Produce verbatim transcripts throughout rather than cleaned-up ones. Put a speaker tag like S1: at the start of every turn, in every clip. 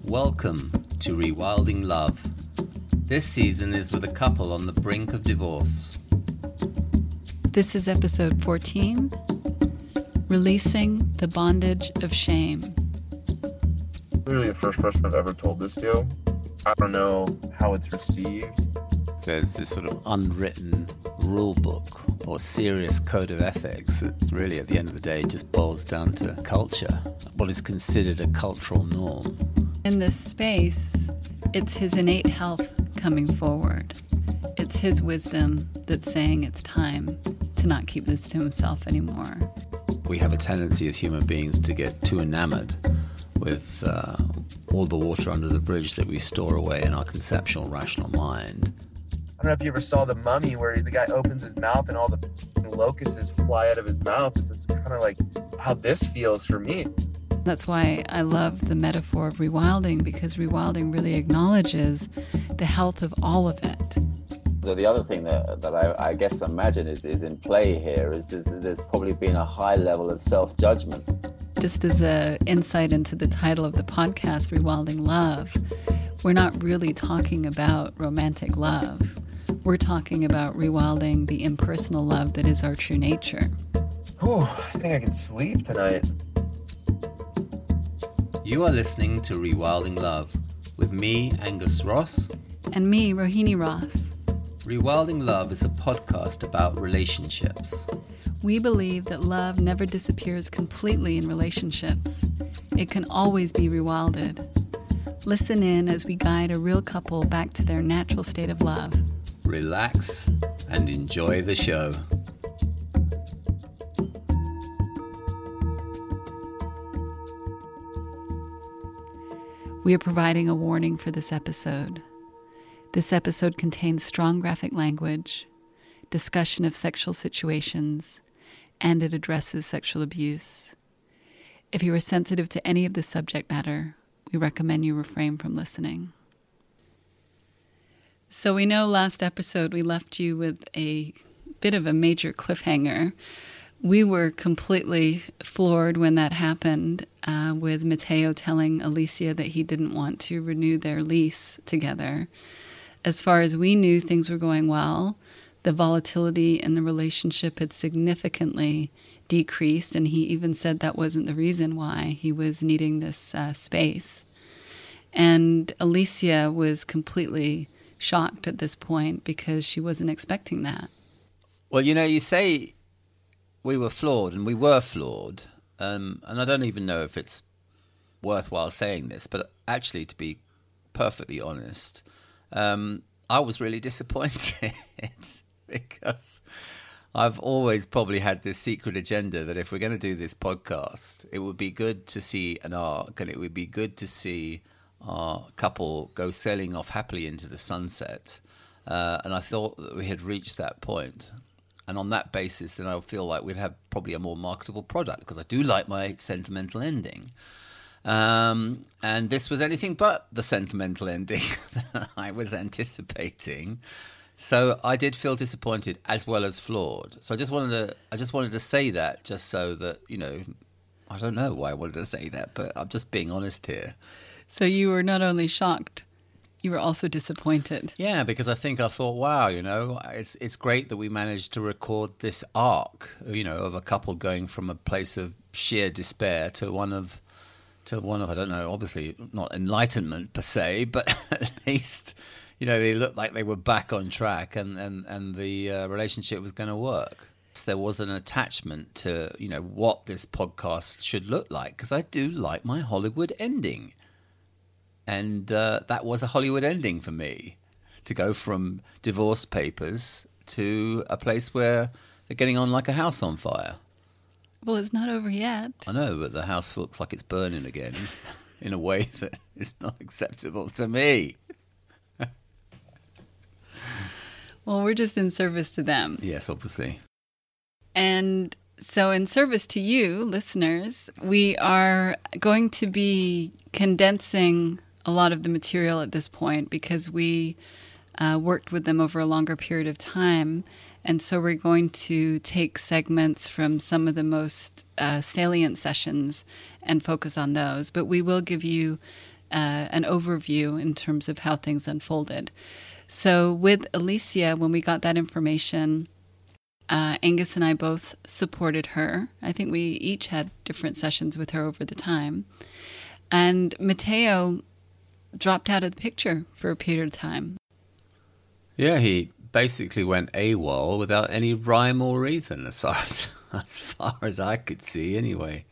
S1: Welcome to Rewilding Love. This season is with a couple on the brink of divorce.
S2: This is episode fourteen, Releasing the Bondage of Shame.
S3: Literally the first person I've ever told this to. I don't know how it's received.
S1: There's this sort of unwritten rule book or serious code of ethics that really at the end of the day just boils down to culture, what is considered a cultural norm.
S2: In this space, it's his innate health coming forward. It's his wisdom that's saying it's time to not keep this to himself anymore.
S1: We have a tendency as human beings to get too enamored with uh, all the water under the bridge that we store away in our conceptual, rational mind.
S3: I don't know if you ever saw The Mummy where the guy opens his mouth and all the locusts fly out of his mouth. It's, it's kind of like how this feels for me.
S2: That's why I love the metaphor of rewilding, because rewilding really acknowledges the health of all of it.
S4: So the other thing that, that I, I guess imagine is, is in play here is there's, there's probably been a high level of self-judgment.
S2: Just as an insight into the title of the podcast, Rewilding Love, we're not really talking about romantic love. We're talking about rewilding the impersonal love that is our true nature.
S3: Oh, I think I can sleep tonight.
S1: You are listening to Rewilding Love with me, Angus Ross.
S2: And me, Rohini Ross.
S1: Rewilding Love is a podcast about relationships.
S2: We believe that love never disappears completely in relationships. It can always be rewilded. Listen in as we guide a real couple back to their natural state of love.
S1: Relax and enjoy the show.
S2: We are providing a warning for this episode. This episode contains strong graphic language, discussion of sexual situations, and it addresses sexual abuse. If you are sensitive to any of the subject matter, we recommend you refrain from listening. So we know last episode we left you with a bit of a major cliffhanger. We were completely floored when that happened, uh, with Matteo telling Alicia that he didn't want to renew their lease together. As far as we knew, things were going well. The volatility in the relationship had significantly decreased, and he even said that wasn't the reason why he was needing this uh, space. And Alicia was completely shocked at this point because she wasn't expecting that.
S1: Well, you know, you say we were flawed, and we were flawed. Um, and I don't even know if it's worthwhile saying this, but actually, to be perfectly honest, um, I was really disappointed because I've always probably had this secret agenda that if we're going to do this podcast, it would be good to see an arc, and it would be good to see our couple go sailing off happily into the sunset. Uh, and I thought that we had reached that point. And on that basis, then I feel like we'd have probably a more marketable product, because I do like my sentimental ending. Um, and this was anything but the sentimental ending that I was anticipating. So I did feel disappointed as well as flawed. So I just wanted to, I just wanted to say that, just so that, you know, I don't know why I wanted to say that, but I'm just being honest here.
S2: So you were not only shocked, you were also disappointed.
S1: Yeah, because I think I thought, wow, you know, it's it's great that we managed to record this arc, you know, of a couple going from a place of sheer despair to one of, to one of, I don't know, obviously not enlightenment per se, but at least, you know, they looked like they were back on track, and, and, and the uh, relationship was going to work. There was an attachment to, you know, what this podcast should look like, because I do like my Hollywood ending. And uh, that was a Hollywood ending for me, to go from divorce papers to a place where they're getting on like a house on fire.
S2: Well, it's not over yet.
S1: I know, but the house looks like it's burning again in a way that is not acceptable to me.
S2: Well, we're just in service to them.
S1: Yes, obviously.
S2: And so in service to you, listeners, we are going to be condensing a lot of the material at this point, because we uh, worked with them over a longer period of time. And so we're going to take segments from some of the most uh, salient sessions and focus on those. But we will give you uh, an overview in terms of how things unfolded. So with Alicia, when we got that information, uh, Angus and I both supported her. I think we each had different sessions with her over the time. And Mateo dropped out of the picture for a period of time.
S1: Yeah, he basically went AWOL without any rhyme or reason, as far as as far as I could see, anyway.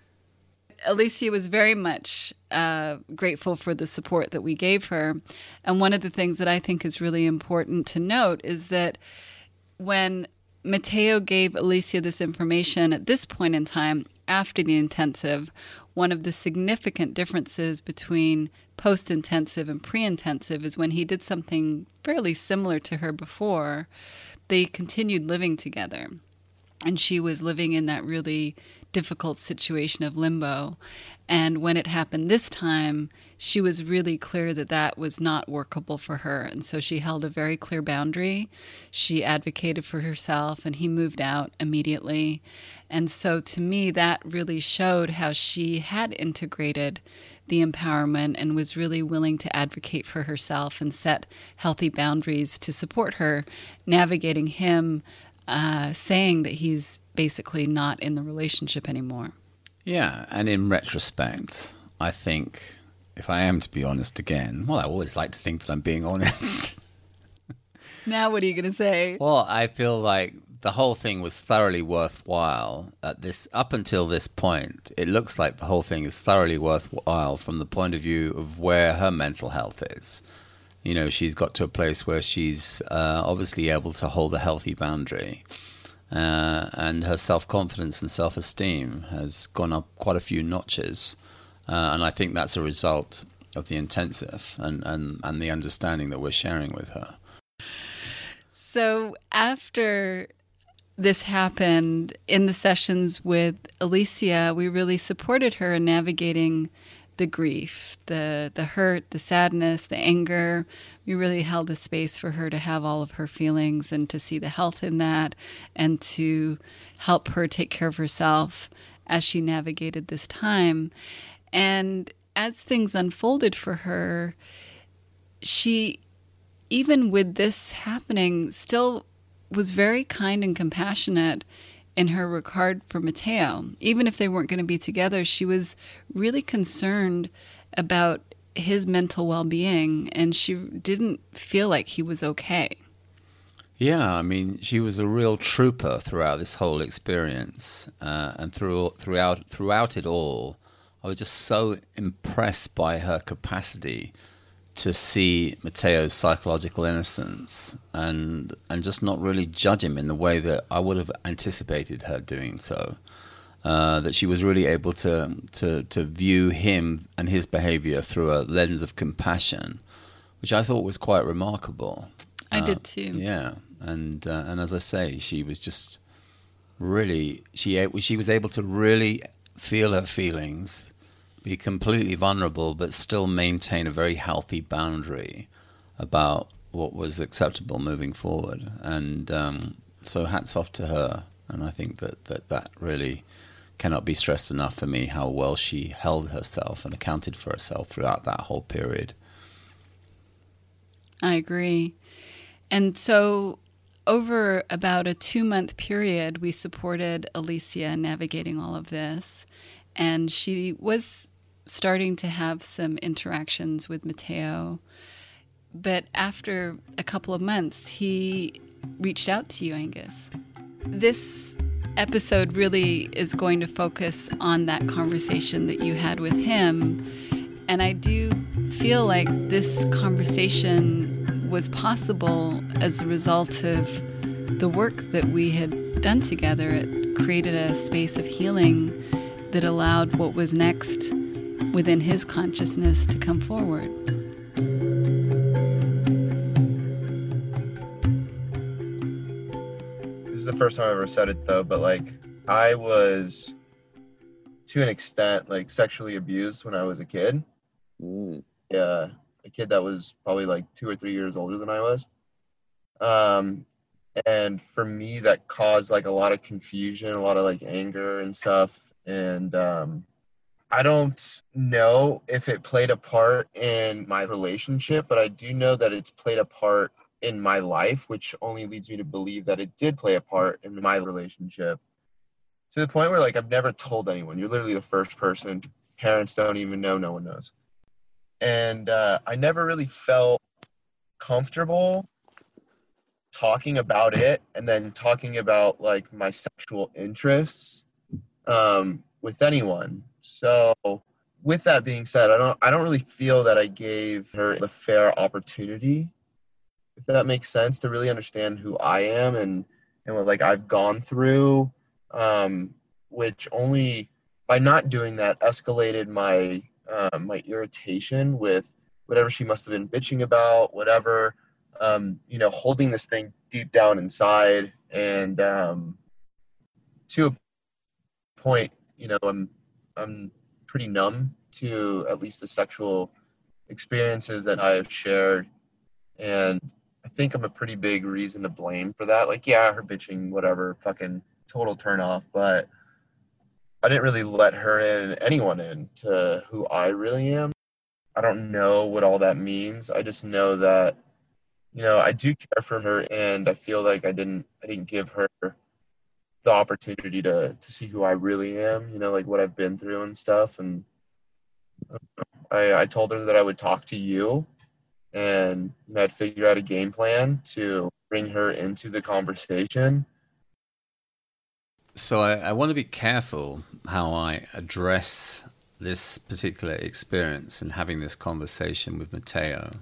S2: Alicia was very much uh, grateful for the support that we gave her. And one of the things that I think is really important to note is that when Mateo gave Alicia this information at this point in time, after the intensive, one of the significant differences between post-intensive and pre-intensive is when he did something fairly similar to her before, they continued living together. And she was living in that really difficult situation of limbo. And when it happened this time, she was really clear that that was not workable for her. And so she held a very clear boundary. She advocated for herself, and he moved out immediately. And so to me, that really showed how she had integrated the empowerment and was really willing to advocate for herself and set healthy boundaries to support her, navigating him uh, saying that he's basically not in the relationship anymore.
S1: Yeah, and in retrospect, I think, if I am to be honest again, well, I always like to think that I'm being honest.
S2: Now what are you going to say?
S1: Well, I feel like the whole thing was thoroughly worthwhile at this, up until this point. It looks like the whole thing is thoroughly worthwhile from the point of view of where her mental health is. You know, she's got to a place where she's uh, obviously able to hold a healthy boundary. Uh, and her self-confidence and self-esteem has gone up quite a few notches. Uh, and I think that's a result of the intensive and, and, and the understanding that we're sharing with her.
S2: So after this happened, in the sessions with Alicia, we really supported her in navigating the grief, the the hurt, the sadness, the anger. We really held a space for her to have all of her feelings and to see the health in that and to help her take care of herself as she navigated this time. And as things unfolded for her, she, even with this happening, still was very kind and compassionate in her regard for Mateo. Even if they weren't going to be together, she was really concerned about his mental well-being, and she didn't feel like he was okay.
S1: Yeah, I mean, she was a real trooper throughout this whole experience, uh, and through, throughout throughout it all, I was just so impressed by her capacity to see Mateo's psychological innocence and and just not really judge him in the way that I would have anticipated her doing so. Uh, that she was really able to, to to view him and his behavior through a lens of compassion, which I thought was quite remarkable.
S2: I
S1: uh,
S2: did too.
S1: Yeah, and uh, and as I say, she was just really she she was able to really feel her feelings, be completely vulnerable, but still maintain a very healthy boundary about what was acceptable moving forward. And um, so hats off to her. And I think that, that that really cannot be stressed enough for me, how well she held herself and accounted for herself throughout that whole period.
S2: I agree. And so over about a two-month period, we supported Alicia navigating all of this. And she was starting to have some interactions with Mateo. But after a couple of months, he reached out to you, Angus. This episode really is going to focus on that conversation that you had with him. And I do feel like this conversation was possible as a result of the work that we had done together. It created a space of healing that allowed what was next within his consciousness to come forward.
S3: This is the first time I've ever said it though, but like I was to an extent like sexually abused when I was a kid.
S4: Mm.
S3: Yeah, a kid that was probably like two or three years older than I was. Um, and for me, that caused like a lot of confusion, a lot of like anger and stuff. And um, I don't know if it played a part in my relationship, but I do know that it's played a part in my life, which only leads me to believe that it did play a part in my relationship. To the point where, like, I've never told anyone. You're literally the first person. Parents don't even know. No one knows. And uh, I never really felt comfortable talking about it and then talking about, like, my sexual interests um, with anyone. So with that being said, I don't I don't really feel that I gave her the fair opportunity, if that makes sense, to really understand who I am and, and what, like, I've gone through, um, which only by not doing that escalated my uh, my irritation with whatever she must have been bitching about, whatever, um, you know, holding this thing deep down inside. And um, to a point, you know, I'm I'm pretty numb to at least the sexual experiences that I have shared. And I think I'm a pretty big reason to blame for that. Like, yeah, her bitching, whatever, fucking total turn off. But I didn't really let her in, anyone in, to who I really am. I don't know what all that means. I just know that, you know, I do care for her, and I feel like I didn't I didn't give her the opportunity to to see who I really am, you know, like what I've been through and stuff. And I, I told her that I would talk to you, and you know, I'd figure out a game plan to bring her into the conversation.
S1: So I, I want to be careful how I address this particular experience and having this conversation with Mateo,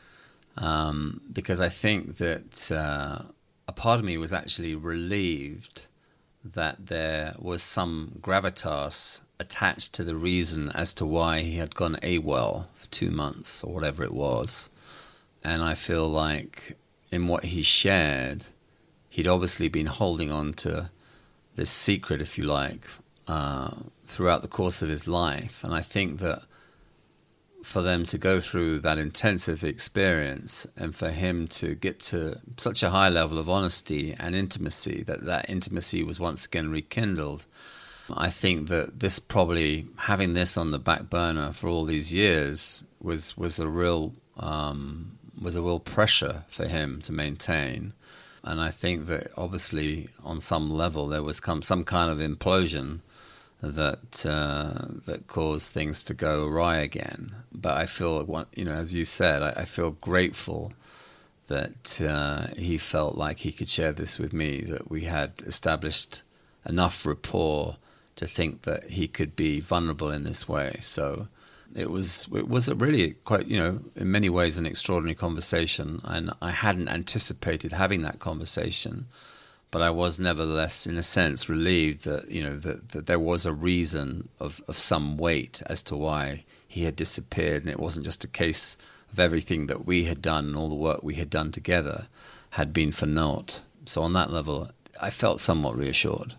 S1: um, because I think that uh, a part of me was actually relieved that there was some gravitas attached to the reason as to why he had gone AWOL for two months or whatever it was. And I feel like in what he shared, he'd obviously been holding on to this secret, if you like, uh, throughout the course of his life. And I think that for them to go through that intensive experience and for him to get to such a high level of honesty and intimacy, that that intimacy was once again rekindled, I think that this probably, having this on the back burner for all these years, was was a real um, was a real pressure for him to maintain. And I think that obviously on some level there was come, some kind of implosion that uh, that caused things to go awry again. But I feel, you know, as you said, I, I feel grateful that uh, he felt like he could share this with me, that we had established enough rapport to think that he could be vulnerable in this way. So it was it was a really quite, you know, in many ways an extraordinary conversation, and I hadn't anticipated having that conversation. But I was nevertheless, in a sense, relieved that, you know, that, that there was a reason of, of some weight as to why he had disappeared, and it wasn't just a case of everything that we had done and all the work we had done together had been for naught. So on that level, I felt somewhat reassured.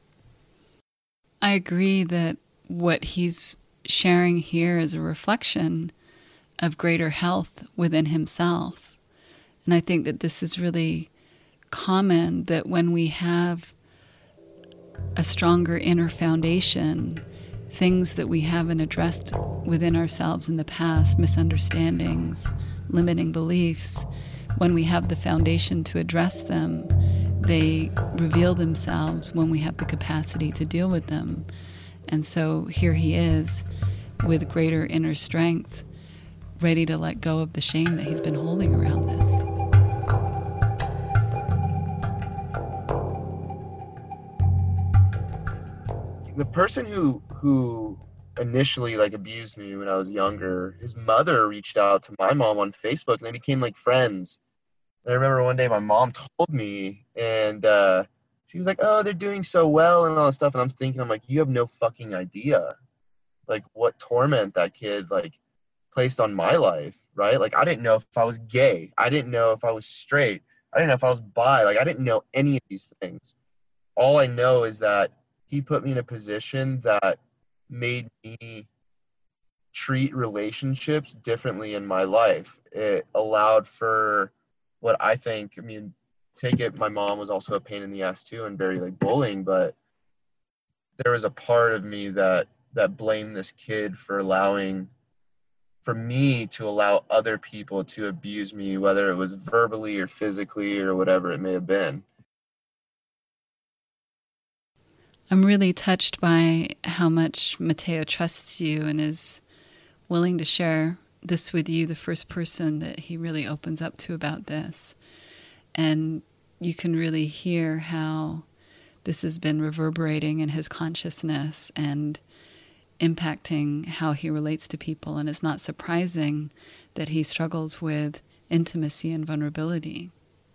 S2: I agree that what he's sharing here is a reflection of greater health within himself. And I think that this is really common, that when we have a stronger inner foundation, things that we haven't addressed within ourselves in the past, misunderstandings, limiting beliefs, when we have the foundation to address them, they reveal themselves when we have the capacity to deal with them. And so here he is with greater inner strength, ready to let go of the shame that he's been holding around this.
S3: The person who who initially, like, abused me when I was younger, his mother reached out to my mom on Facebook, and they became like friends. And I remember one day my mom told me, and uh, she was like, "Oh, they're doing so well," and all this stuff. And I'm thinking, I'm like, you have no fucking idea, like, what torment that kid, like, placed on my life, right? Like, I didn't know if I was gay. I didn't know if I was straight. I didn't know if I was bi. Like, I didn't know any of these things. All I know is that he put me in a position that made me treat relationships differently in my life. It allowed for what I think, I mean, take it, my mom was also a pain in the ass too, and very, like, bullying, but there was a part of me that that blame this kid for allowing, for me to allow other people to abuse me, whether it was verbally or physically or whatever it may have been.
S2: I'm really touched by how much Mateo trusts you and is willing to share this with you, the first person that he really opens up to about this. And you can really hear how this has been reverberating in his consciousness and impacting how he relates to people. And it's not surprising that he struggles with intimacy and vulnerability.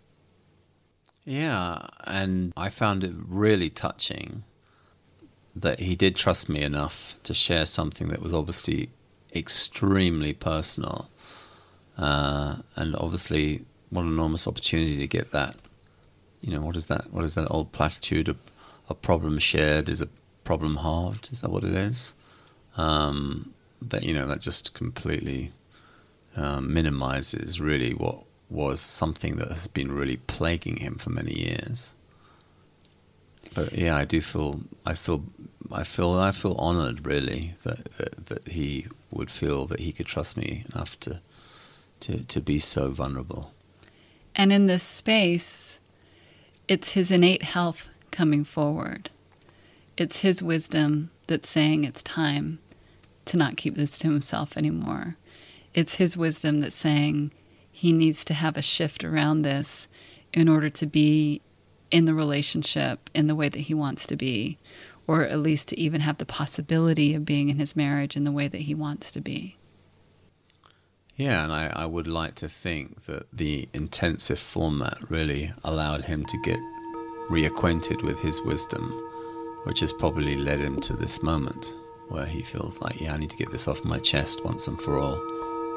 S1: Yeah, and I found it really touching that he did trust me enough to share something that was obviously extremely personal. Uh, and obviously, what an enormous opportunity to get that. You know, what is that? What is that old platitude? A, a problem shared is a problem halved. Is that what it is? Um, but, you know, that just completely um, minimizes really what was something that has been really plaguing him for many years. But yeah, I do feel, I feel, I feel, I feel honored really that, that that he would feel that he could trust me enough to, to, to be so vulnerable.
S2: And in this space, it's his innate health coming forward. It's his wisdom that's saying it's time to not keep this to himself anymore. It's his wisdom that's saying he needs to have a shift around this in order to be in the relationship in the way that he wants to be, or at least to even have the possibility of being in his marriage in the way that he wants to be.
S1: Yeah, and I, I would like to think that the intensive format really allowed him to get reacquainted with his wisdom, which has probably led him to this moment where he feels like, yeah, I need to get this off my chest once and for all.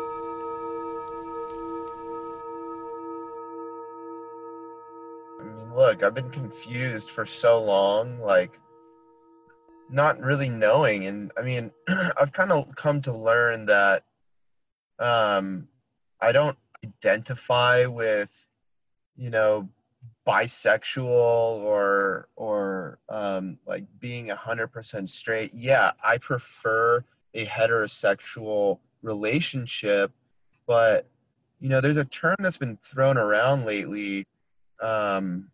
S3: I mean, look, I've been confused for so long, like, not really knowing. And I mean, I've kind of come to learn that um, I don't identify with, you know, bisexual or or um, like being a hundred percent straight. Yeah, I prefer a heterosexual relationship, but you know, there's a term that's been thrown around lately um,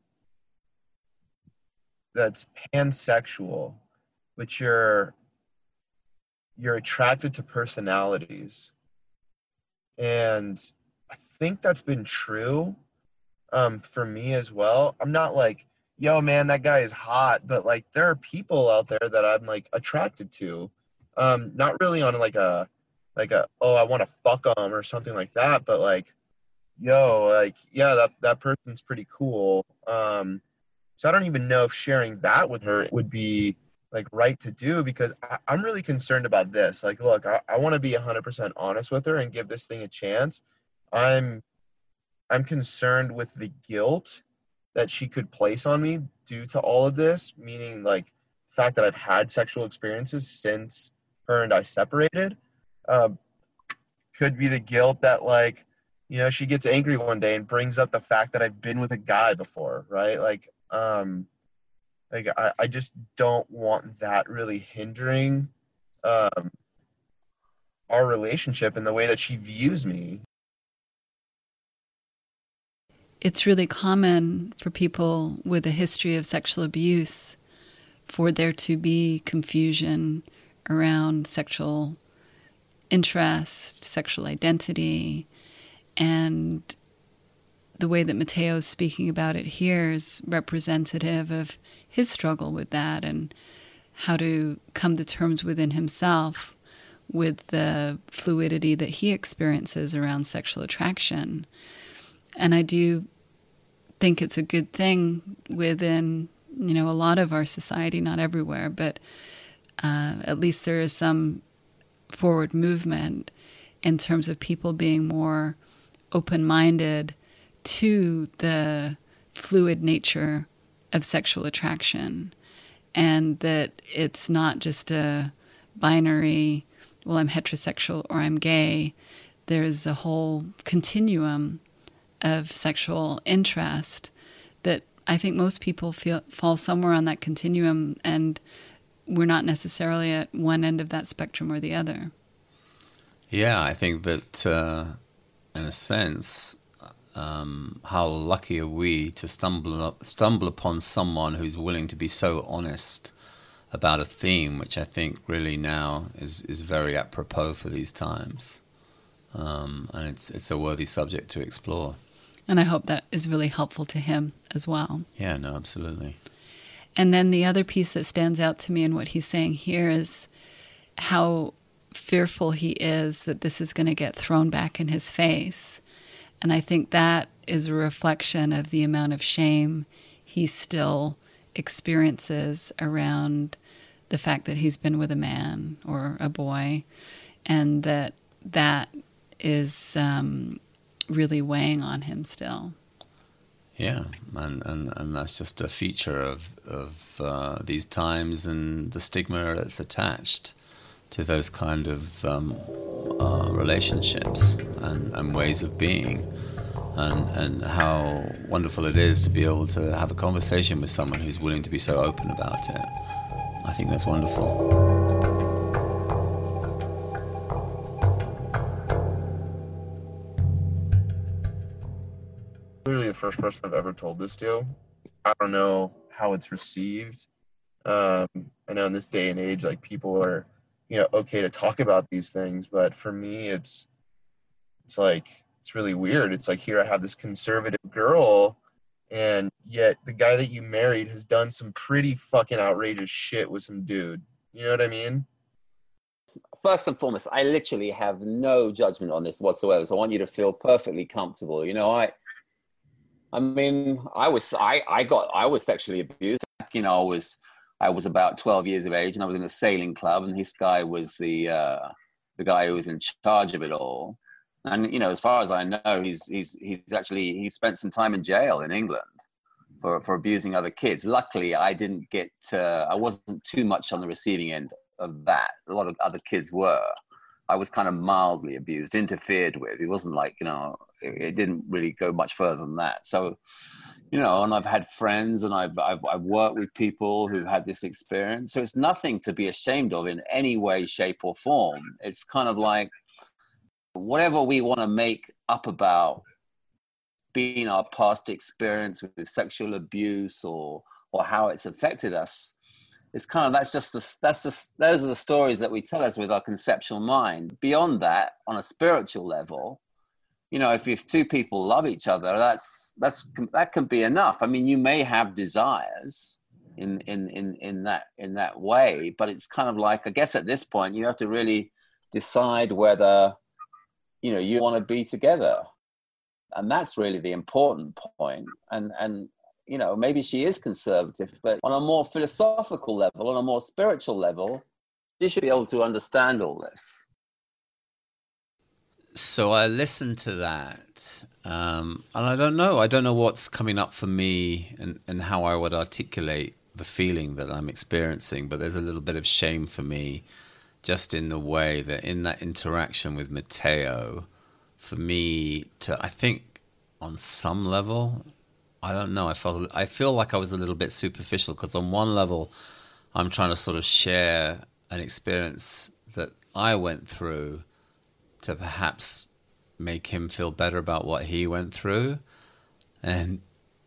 S3: that's pansexual, which you're you're attracted to personalities, and I think that's been true um, for me as well. I'm not like, yo, man, that guy is hot, but like there are people out there that I'm like attracted to, um, not really on like a like a oh I want to fuck them or something like that, but like, yo, like yeah, that that person's pretty cool. Um, so I don't even know if sharing that with her would be like right to do, because I, I'm really concerned about this. Like, look, I, I want to be one hundred percent honest with her and give this thing a chance. I'm I'm concerned with the guilt that she could place on me due to all of this, meaning like the fact that I've had sexual experiences since her and I separated. Uh, could be the guilt that like, you know, she gets angry one day and brings up the fact that I've been with a guy before, right? Like, um, like I, I just don't want that really hindering um, our relationship and the way that she views me.
S2: It's really common for people with a history of sexual abuse for there to be confusion around sexual interest, sexual identity, and the way that Mateo is speaking about it here is representative of his struggle with that and how to come to terms within himself with the fluidity that he experiences around sexual attraction. And I do think it's a good thing within, you know, a lot of our society, not everywhere, but uh, at least there is some forward movement in terms of people being more open-minded to the fluid nature of sexual attraction, and that it's not just a binary, well, I'm heterosexual or I'm gay. There's a whole continuum of sexual interest that I think most people feel fall somewhere on that continuum, and we're not necessarily at one end of that spectrum or the other.
S1: Yeah, I think that uh, in a sense, um, how lucky are we to stumble stumble upon someone who's willing to be so honest about a theme, which I think really now is, is very apropos for these times. Um, and it's it's a worthy subject to explore.
S2: And I hope that is really helpful to him as well.
S1: Yeah, no, absolutely.
S2: And then the other piece that stands out to me in what he's saying here is how fearful he is that this is going to get thrown back in his face. And I think that is a reflection of the amount of shame he still experiences around the fact that he's been with a man or a boy, and that that is um, really weighing on him still.
S1: Yeah, and, and, and that's just a feature of, of uh, these times and the stigma that's attached to those kind of um, uh, relationships and, and ways of being, and, and how wonderful it is to be able to have a conversation with someone who's willing to be so open about it. I think that's wonderful.
S3: Literally the first person I've ever told this to. I don't know how it's received. Um, I know in this day and age, like, people are, you know, okay to talk about these things, but for me, it's, it's like, it's really weird. It's like, here I have this conservative girl, and yet the guy that you married has done some pretty fucking outrageous shit with some dude. You know what I mean?
S4: First and foremost, I literally have no judgment on this whatsoever. So I want you to feel perfectly comfortable. You know, I, I mean, I was, I, I got, I was sexually abused. You know, I was, I was about twelve years of age, and I was in a sailing club, and this guy was the, uh, the guy who was in charge of it all. And, you know, as far as I know, he's, he's, he's actually, he spent some time in jail in England for, for abusing other kids. Luckily, I didn't get, uh, I wasn't too much on the receiving end of that. A lot of other kids were. I was kind of mildly abused, interfered with. It wasn't like, you know, it, it didn't really go much further than that. So, you know, and I've had friends, and I've, I've, I've worked with people who've had this experience. So it's nothing to be ashamed of in any way, shape or form. It's kind of like, whatever we want to make up about being our past experience with sexual abuse or or how it's affected us, it's kind of, that's just the, that's the, those are the stories that we tell us with our conceptual mind. Beyond that, on a spiritual level, you know, if, if two people love each other, that's that's that can be enough. I mean, you may have desires in in in in that in that way, but it's kind of like, I guess at this point you have to really decide whether, you know, you want to be together. And that's really the important point. And, and, you know, maybe she is conservative, but on a more philosophical level, on a more spiritual level, she should be able to understand all this.
S1: So I listened to that, um, and I don't know. I don't know what's coming up for me and, and how I would articulate the feeling that I'm experiencing, but there's a little bit of shame for me just in the way that in that interaction with Matteo, for me to, I think on some level, I don't know, I felt, I feel like I was a little bit superficial, because on one level, I'm trying to sort of share an experience that I went through to perhaps make him feel better about what he went through. And,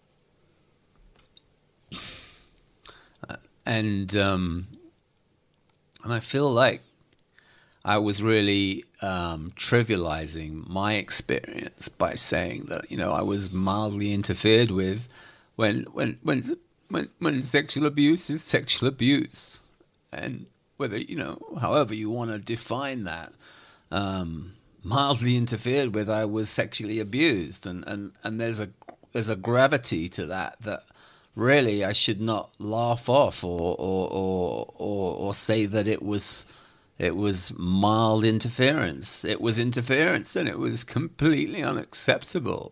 S1: and, um, and I feel like I was really um, trivializing my experience by saying that, you know, I was mildly interfered with when when when when, when sexual abuse is sexual abuse, and whether, you know, however you want to define that, um, mildly interfered with, I was sexually abused, and, and, and there's a there's a gravity to that that really I should not laugh off or or or or, or say that it was. It was mild interference. It was interference, and it was completely unacceptable.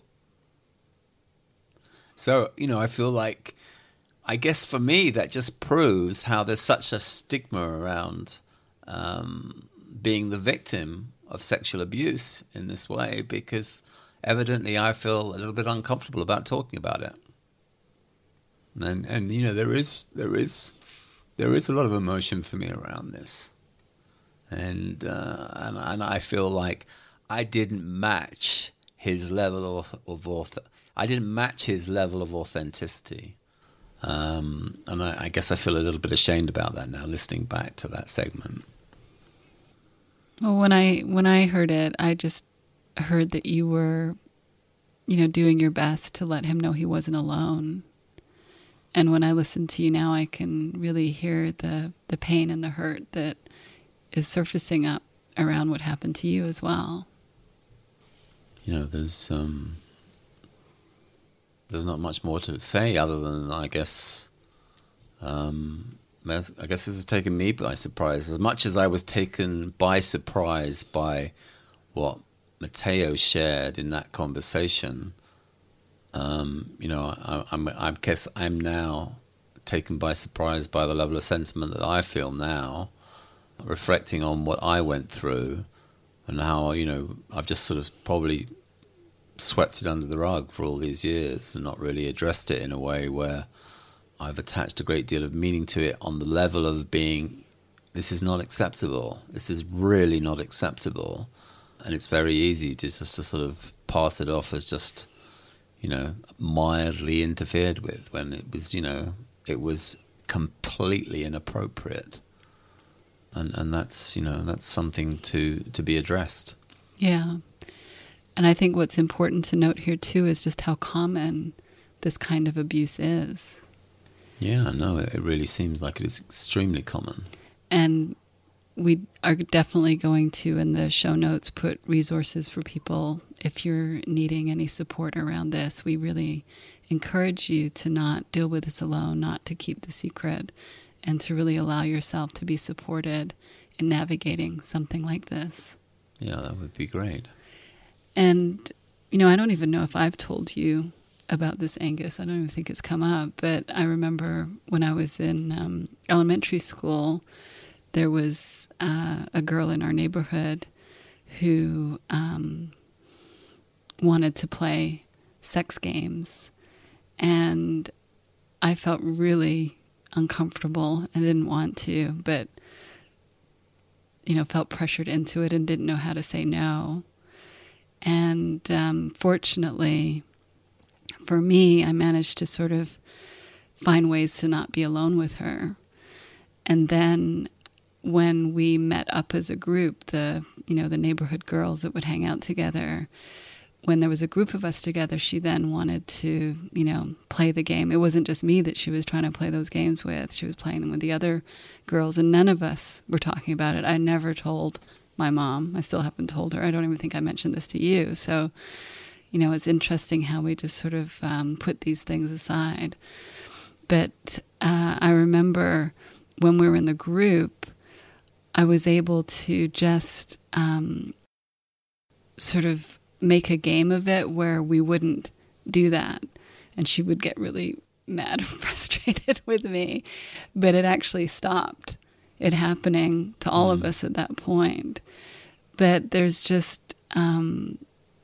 S1: So, you know, I feel like, I guess for me, that just proves how there's such a stigma around um, being the victim of sexual abuse in this way, because evidently I feel a little bit uncomfortable about talking about it. And, and you know, there is there is there is a lot of emotion for me around this, and uh, and and I feel like I didn't match his level of of author. I didn't match his level of authenticity, um, and I, I guess I feel a little bit ashamed about that now, listening back to that segment.
S2: Well, when I when I heard it, I just heard that you were, you know, doing your best to let him know he wasn't alone. And when I listen to you now, I can really hear the, the pain and the hurt that is surfacing up around what happened to you as well.
S1: You know, there's um, there's not much more to say other than, I guess, um, I guess this has taken me by surprise. As much as I was taken by surprise by what Matteo shared in that conversation, um, you know, I, I'm, I guess I'm now taken by surprise by the level of sentiment that I feel now, reflecting on what I went through and how, you know, I've just sort of probably swept it under the rug for all these years and not really addressed it in a way where I've attached a great deal of meaning to it on the level of being, this is not acceptable. This is really not acceptable. And it's very easy to just to sort of pass it off as just, you know, mildly interfered with when it was, you know, it was completely inappropriate. And and that's, you know, that's something to, to be addressed.
S2: Yeah. And I think what's important to note here too is just how common this kind of abuse is.
S1: Yeah, no, it really seems like it is extremely common.
S2: And we are definitely going to, in the show notes, put resources for people if you're needing any support around this. We really encourage you to not deal with this alone, not to keep the secret, and to really allow yourself to be supported in navigating something like this.
S1: Yeah, that would be great.
S2: And, you know, I don't even know if I've told you about this, Angus. I don't even think it's come up, but I remember when I was in um, elementary school, there was uh, a girl in our neighborhood who um, wanted to play sex games, and I felt really uncomfortable and didn't want to, but, you know, felt pressured into it and didn't know how to say no. And um, fortunately, for me, I managed to sort of find ways to not be alone with her. And then when we met up as a group, the, you know, the neighborhood girls that would hang out together, when there was a group of us together, she then wanted to, you know, play the game. It wasn't just me that she was trying to play those games with. She was playing them with the other girls, and none of us were talking about it. I never told my mom. I still haven't told her. I don't even think I mentioned this to you. So, you know, it's interesting how we just sort of um, put these things aside. But uh, I remember when we were in the group, I was able to just um, sort of make a game of it where we wouldn't do that. And she would get really mad and frustrated with me. But it actually stopped it happening to all mm. of us at that point. But there's just um,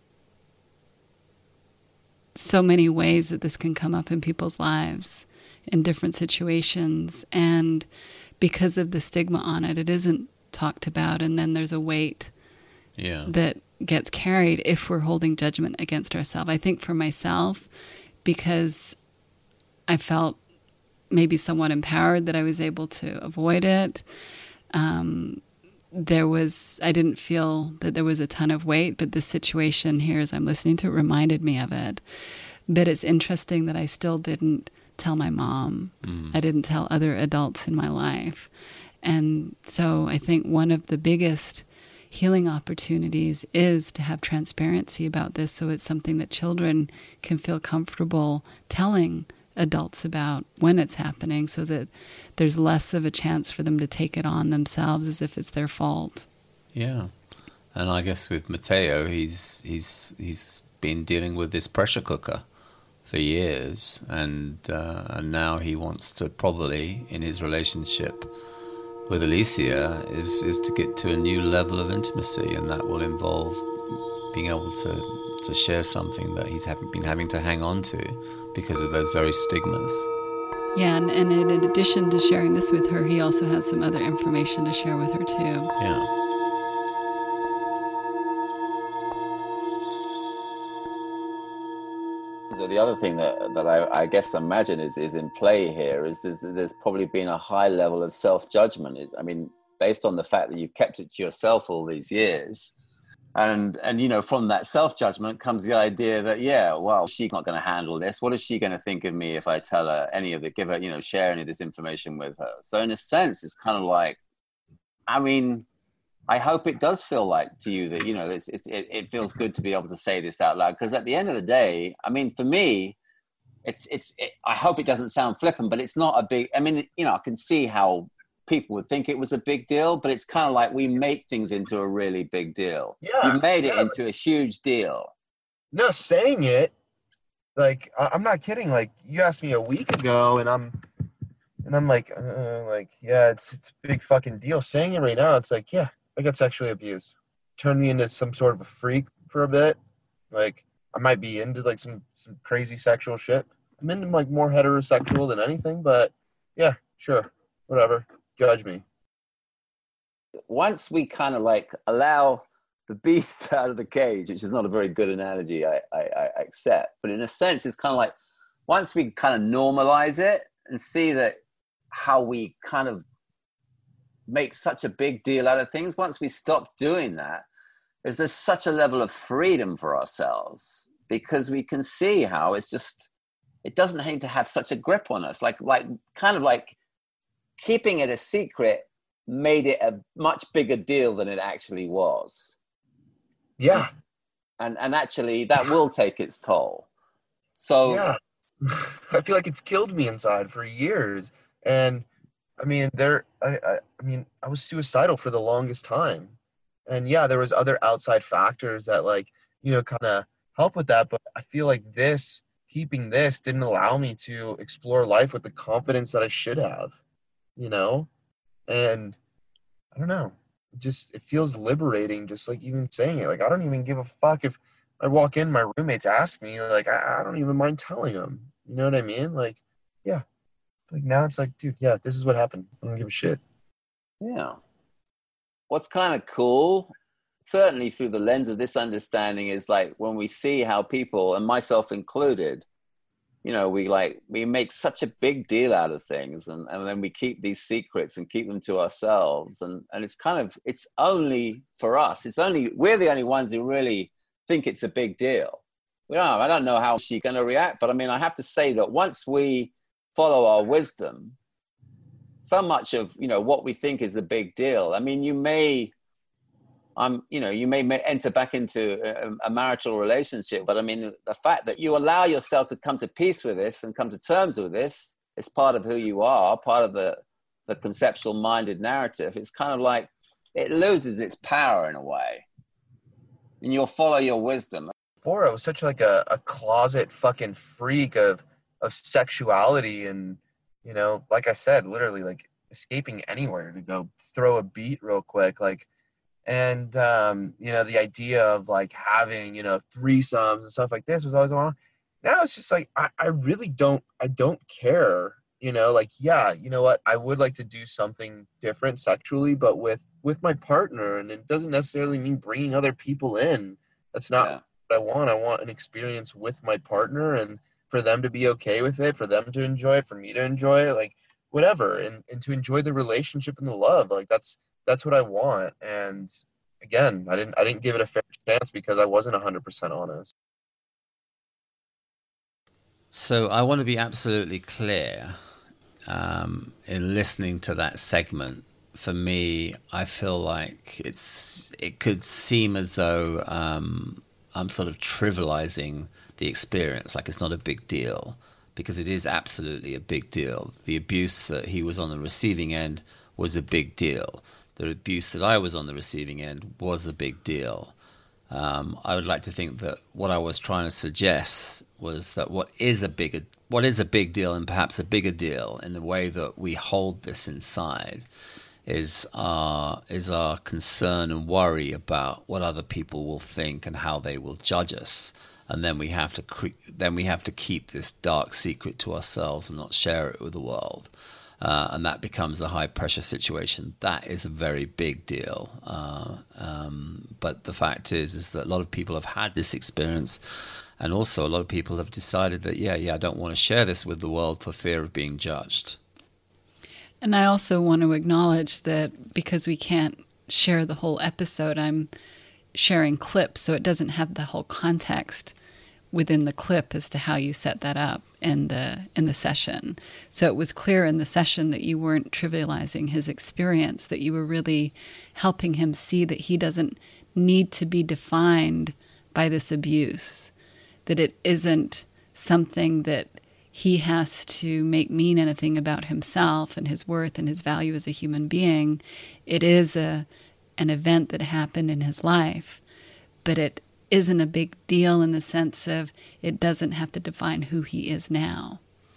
S2: so many ways that this can come up in people's lives in different situations. And because of the stigma on it, it isn't talked about. And then there's a weight yeah. that gets carried if we're holding judgment against ourselves. I think for myself, because I felt maybe somewhat empowered that I was able to avoid it, um, there was, I didn't feel that there was a ton of weight, but this situation here, as I'm listening to it, reminded me of it. But it's interesting that I still didn't tell my mom. Mm. I didn't tell other adults in my life. And so I think one of the biggest healing opportunities is to have transparency about this, so it's something that children can feel comfortable telling adults about when it's happening, so that there's less of a chance for them to take it on themselves as if it's their fault.
S1: Yeah. And I guess with Matteo, he's he's he's been dealing with this pressure cooker for years, and uh, and now he wants to probably, in his relationship with Alicia, is is to get to a new level of intimacy, and that will involve being able to to share something that he's been having to hang on to because of those very stigmas.
S2: Yeah, and, and in addition to sharing this with her, he also has some other information to share with her too.
S1: Yeah.
S4: So the other thing that that I, I guess imagine is is in play here is there's, there's probably been a high level of self-judgment. I mean, based on the fact that you've kept it to yourself all these years, and and you know, from that self-judgment comes the idea that yeah, well, she's not going to handle this. What is she going to think of me if I tell her any of the give her you know share any of this information with her? So in a sense, it's kind of like, I mean, I hope it does feel like to you that, you know, it's, it's, it, it feels good to be able to say this out loud. Because at the end of the day, I mean, for me, it's, it's, it, I hope it doesn't sound flippant, but it's not a big, I mean, you know, I can see how people would think it was a big deal, but it's kind of like we make things into a really big deal.
S3: Yeah,
S4: you made it
S3: yeah.
S4: into a huge deal.
S3: No, saying it, like, I, I'm not kidding. Like, you asked me a week ago, and I'm, and I'm like, uh, like, yeah, it's, it's a big fucking deal. Saying it right now, it's like, yeah. I got sexually abused. Turned me into some sort of a freak for a bit. Like, I might be into like some some crazy sexual shit. I'm into like more heterosexual than anything, but yeah, sure, whatever. Judge me.
S4: Once we kind of like allow the beast out of the cage, which is not a very good analogy, I, I, I accept, but in a sense, it's kind of like once we kind of normalize it and see that how we kind of make such a big deal out of things, once we stop doing that, is there's such a level of freedom for ourselves, because we can see how it's just, it doesn't need to have such a grip on us. Like, like kind of like keeping it a secret made it a much bigger deal than it actually was.
S3: Yeah.
S4: And, and actually that will take its toll. So
S3: yeah, I feel like it's killed me inside for years. And I mean, there, I, I, I mean, I was suicidal for the longest time. And yeah, there was other outside factors that like, you know, kind of help with that. But I feel like this, keeping this didn't allow me to explore life with the confidence that I should have, you know? And I don't know, it just, it feels liberating. Just like even saying it, like, I don't even give a fuck if I walk in, my roommates ask me, like, I, I don't even mind telling them, you know what I mean? Like, yeah. Like now it's like, dude, yeah, this is what happened. I don't give a shit.
S4: Yeah. What's kind of cool, certainly through the lens of this understanding, is like when we see how people, and myself included, you know, we like, we make such a big deal out of things, and, and then we keep these secrets and keep them to ourselves. And, and it's kind of, it's only for us. It's only, we're the only ones who really think it's a big deal. We don't, I don't know how she's going to react, but I mean, I have to say that once we follow our wisdom, so much of, you know, what we think is a big deal. I mean, you may, um, you know, you may enter back into a, a marital relationship, but I mean, the fact that you allow yourself to come to peace with this and come to terms with this is part of who you are, part of the, the conceptual minded narrative. It's kind of like, it loses its power in a way, and you'll follow your wisdom.
S3: Before, I was such like a, a closet fucking freak of, of sexuality, and you know, like I said, literally like escaping anywhere to go throw a beat real quick, like, and um you know, the idea of like having, you know, threesomes and stuff like this was always on. Now it's just like I, I really don't I don't care, you know, like, yeah, you know what, I would like to do something different sexually, but with with my partner, and it doesn't necessarily mean bringing other people in. That's not
S4: Yeah.
S3: what I want. I want an experience with my partner, and for them to be okay with it, for them to enjoy it, for me to enjoy it, like whatever, and, and to enjoy the relationship and the love. Like that's that's what I want. And again, I didn't I didn't give it a fair chance because I wasn't one hundred percent honest.
S1: So I want to be absolutely clear um, in listening to that segment. For me, I feel like it's it could seem as though um, I'm sort of trivializing the experience, like it's not a big deal, because it is absolutely a big deal. The abuse that he was on the receiving end was a big deal. The abuse that I was on the receiving end was a big deal. Um, I would like to think that what I was trying to suggest was that what is a bigger, what is a big deal, and perhaps a bigger deal in the way that we hold this inside, is our is our concern and worry about what other people will think and how they will judge us. and then we have to cre- then we have to keep this dark secret to ourselves and not share it with the world. Uh, and that becomes a high pressure situation. That is a very big deal. Uh, um, but the fact is, is that a lot of people have had this experience, and also a lot of people have decided that, yeah, yeah, I don't want to share this with the world for fear of being judged.
S2: And I also want to acknowledge that because we can't share the whole episode, I'm sharing clips, so it doesn't have the whole context within the clip as to how you set that up in the in the session. So it was clear in the session that you weren't trivializing his experience, that you were really helping him see that he doesn't need to be defined by this abuse, that it isn't something that he has to make mean anything about himself and his worth and his value as a human being. It is a an event that happened in his life, but it isn't a big deal in the sense of it doesn't have to define who he is now.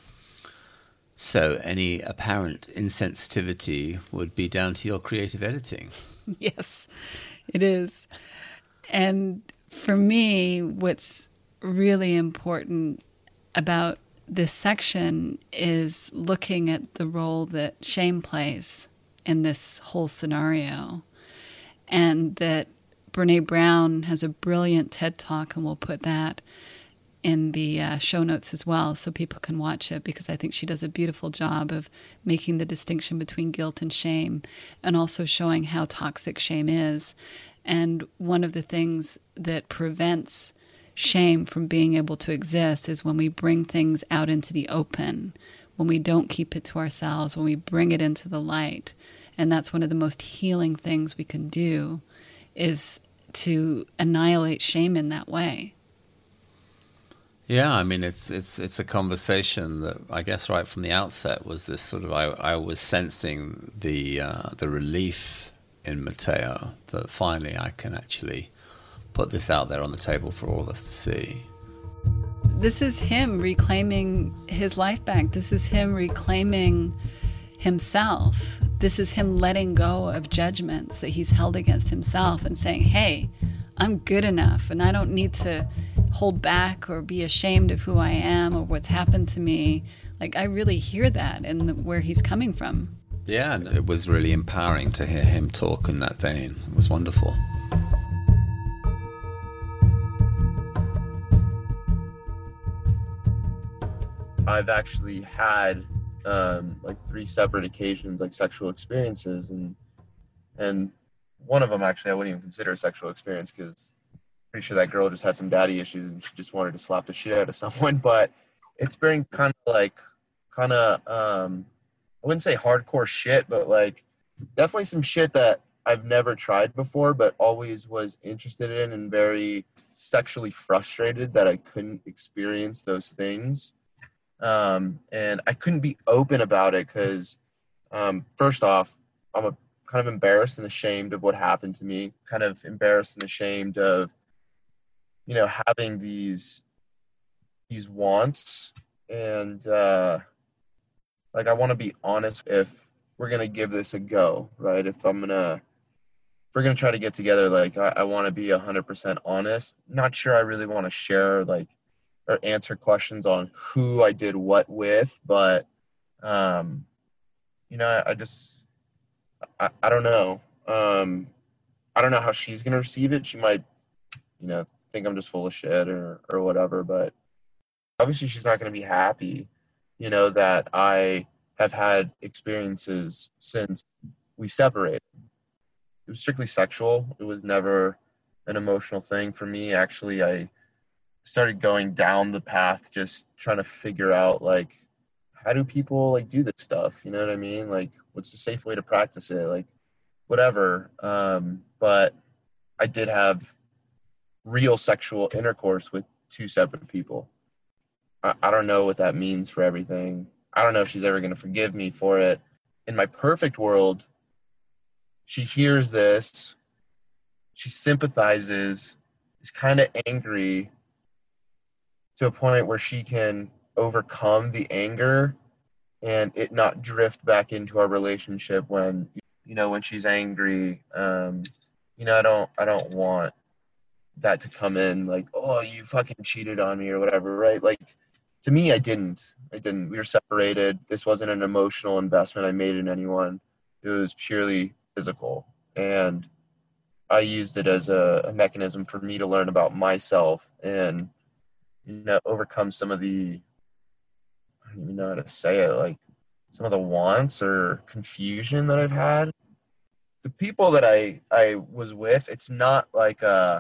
S1: So any apparent insensitivity would be down to your creative editing.
S2: Yes, it is. And for me, what's really important about this section is looking at the role that shame plays in this whole scenario, and that Brene Brown has a brilliant TED Talk, and we'll put that in the uh, show notes as well so people can watch it, because I think she does a beautiful job of making the distinction between guilt and shame, and also showing how toxic shame is. And one of the things that prevents shame from being able to exist is when we bring things out into the open, when we don't keep it to ourselves, when we bring it into the light. And that's one of the most healing things we can do, is to annihilate shame in that way.
S1: Yeah, I mean, it's it's it's a conversation that I guess right from the outset was this sort of, I, I was sensing the uh, the relief in Matteo that finally I can actually put this out there on the table for all of us to see.
S2: This is him reclaiming his life back. This is him reclaiming himself. This is him letting go of judgments that he's held against himself and saying, hey, I'm good enough and I don't need to hold back or be ashamed of who I am or what's happened to me. Like, I really hear that in the, where he's coming from.
S1: Yeah, and it was really empowering to hear him talk in that vein. It was wonderful.
S3: I've actually had um, like three separate occasions, like sexual experiences, and and one of them actually I wouldn't even consider a sexual experience, because I'm pretty sure that girl just had some daddy issues and she just wanted to slap the shit out of someone. But it's been kind of like kind of um, I wouldn't say hardcore shit, but like definitely some shit that I've never tried before, but always was interested in, and very sexually frustrated that I couldn't experience those things. Um, and I couldn't be open about it because, um, first off, I'm a, kind of embarrassed and ashamed of what happened to me, kind of embarrassed and ashamed of, you know, having these, these wants. And, uh, like, I want to be honest if we're going to give this a go, right? If I'm going to, if we're going to try to get together, like, I, I want to be a hundred percent honest. Not sure I really want to share, like, or answer questions on who I did what with, but, um, you know, I, I just, I, I don't know. Um, I don't know how she's going to receive it. She might, you know, think I'm just full of shit or, or whatever, but obviously she's not going to be happy, you know, that I have had experiences since we separated. It was strictly sexual. It was never an emotional thing for me. Actually, I started going down the path, just trying to figure out, like, how do people like do this stuff? You know what I mean? Like, what's the safe way to practice it? Like, whatever. Um, but I did have real sexual intercourse with two separate people. I, I don't know what that means for everything. I don't know if she's ever going to forgive me for it. In my perfect world, she hears this, she sympathizes, is kind of angry, to a point where she can overcome the anger and it not drift back into our relationship when, you know, when she's angry. Um, you know, I don't, I don't want that to come in like, oh, you fucking cheated on me or whatever, right? Like, to me, I didn't. I didn't. We were separated. This wasn't an emotional investment I made in anyone. It was purely physical. And I used it as a, a mechanism for me to learn about myself and, you know, overcome some of the, I don't even know how to say it, like some of the wants or confusion that I've had. The people that I, I was with, it's not like uh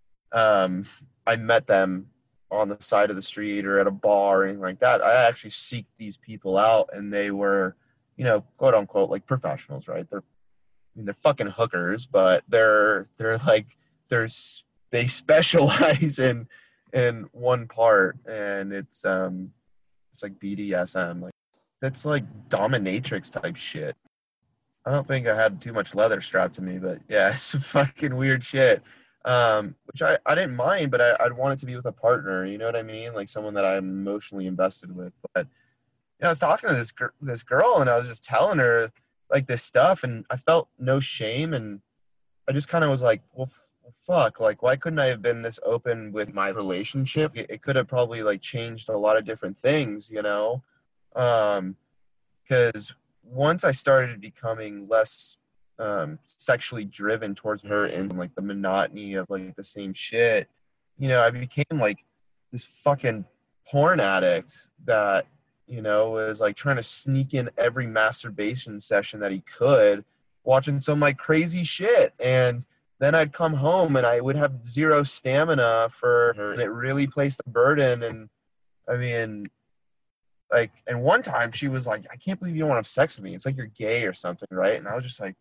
S3: um, I met them on the side of the street or at a bar or anything like that. I actually seek these people out, and they were, you know, quote unquote, like professionals, right? They're, I mean, they're fucking hookers, but they're, they're like, there's, they specialize in, in one part, and it's, um, it's like B D S M. Like, that's like dominatrix type shit. I don't think I had too much leather strapped to me, but yeah, it's some fucking weird shit. Um, which I, I didn't mind, but I, I'd want it to be with a partner, you know what I mean? Like someone that I'm emotionally invested with. But, you know, I was talking to this, gr- this girl, and I was just telling her like this stuff, and I felt no shame. And I just kind of was like, well, f- fuck, like, why couldn't I have been this open with my relationship? It, it could have probably like changed a lot of different things, you know? Um, cause once I started becoming less um sexually driven towards her and like the monotony of like the same shit, you know, I became like this fucking porn addict that, you know, was like trying to sneak in every masturbation session that he could, watching some like crazy shit. And then I'd come home and I would have zero stamina for her, and it really placed a burden. And I mean, like, and one time she was like, I can't believe you don't want to have sex with me, it's like you're gay or something, right? And I was just like,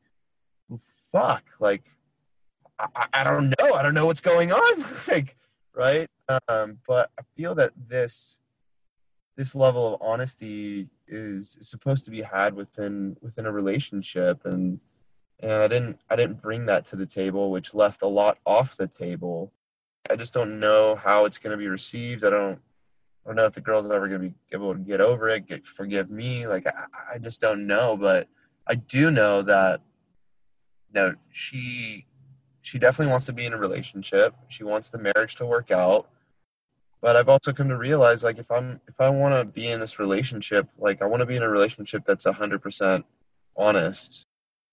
S3: fuck, like, I, I don't know. I don't know what's going on. Like, right. Um, but I feel that this, this level of honesty is, is supposed to be had within, within a relationship. And, and I didn't, I didn't bring that to the table, which left a lot off the table. I just don't know how it's going to be received. I don't, I don't know if the girl's ever going to be able to get over it, get, forgive me. Like, I, I just don't know, but I do know that, no, she she definitely wants to be in a relationship. She wants the marriage to work out. But I've also come to realize, like, if I'm if I want to be in this relationship, like, I want to be in a relationship that's one hundred percent honest.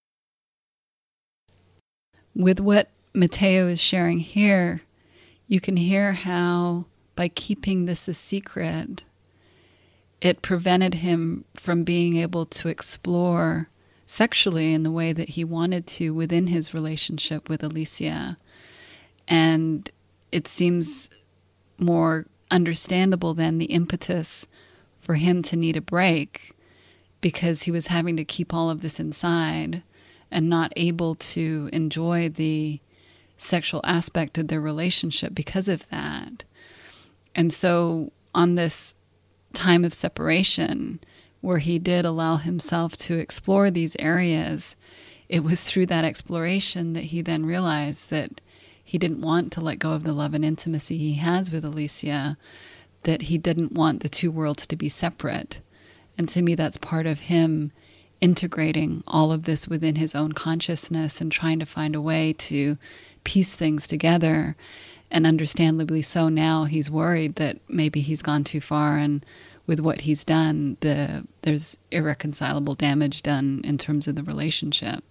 S2: With what Mateo is sharing here, you can hear how by keeping this a secret, it prevented him from being able to explore sexually in the way that he wanted to within his relationship with Alicia. And it seems more understandable than the impetus for him to need a break, because he was having to keep all of this inside and not able to enjoy the sexual aspect of their relationship because of that. And so on this time of separation, where he did allow himself to explore these areas, it was through that exploration that he then realized that he didn't want to let go of the love and intimacy he has with Alicia, that he didn't want the two worlds to be separate. And to me, that's part of him integrating all of this within his own consciousness and trying to find a way to piece things together. And understandably so, now he's worried that maybe he's gone too far, and with what he's done, the there's irreconcilable damage done in terms of the relationship.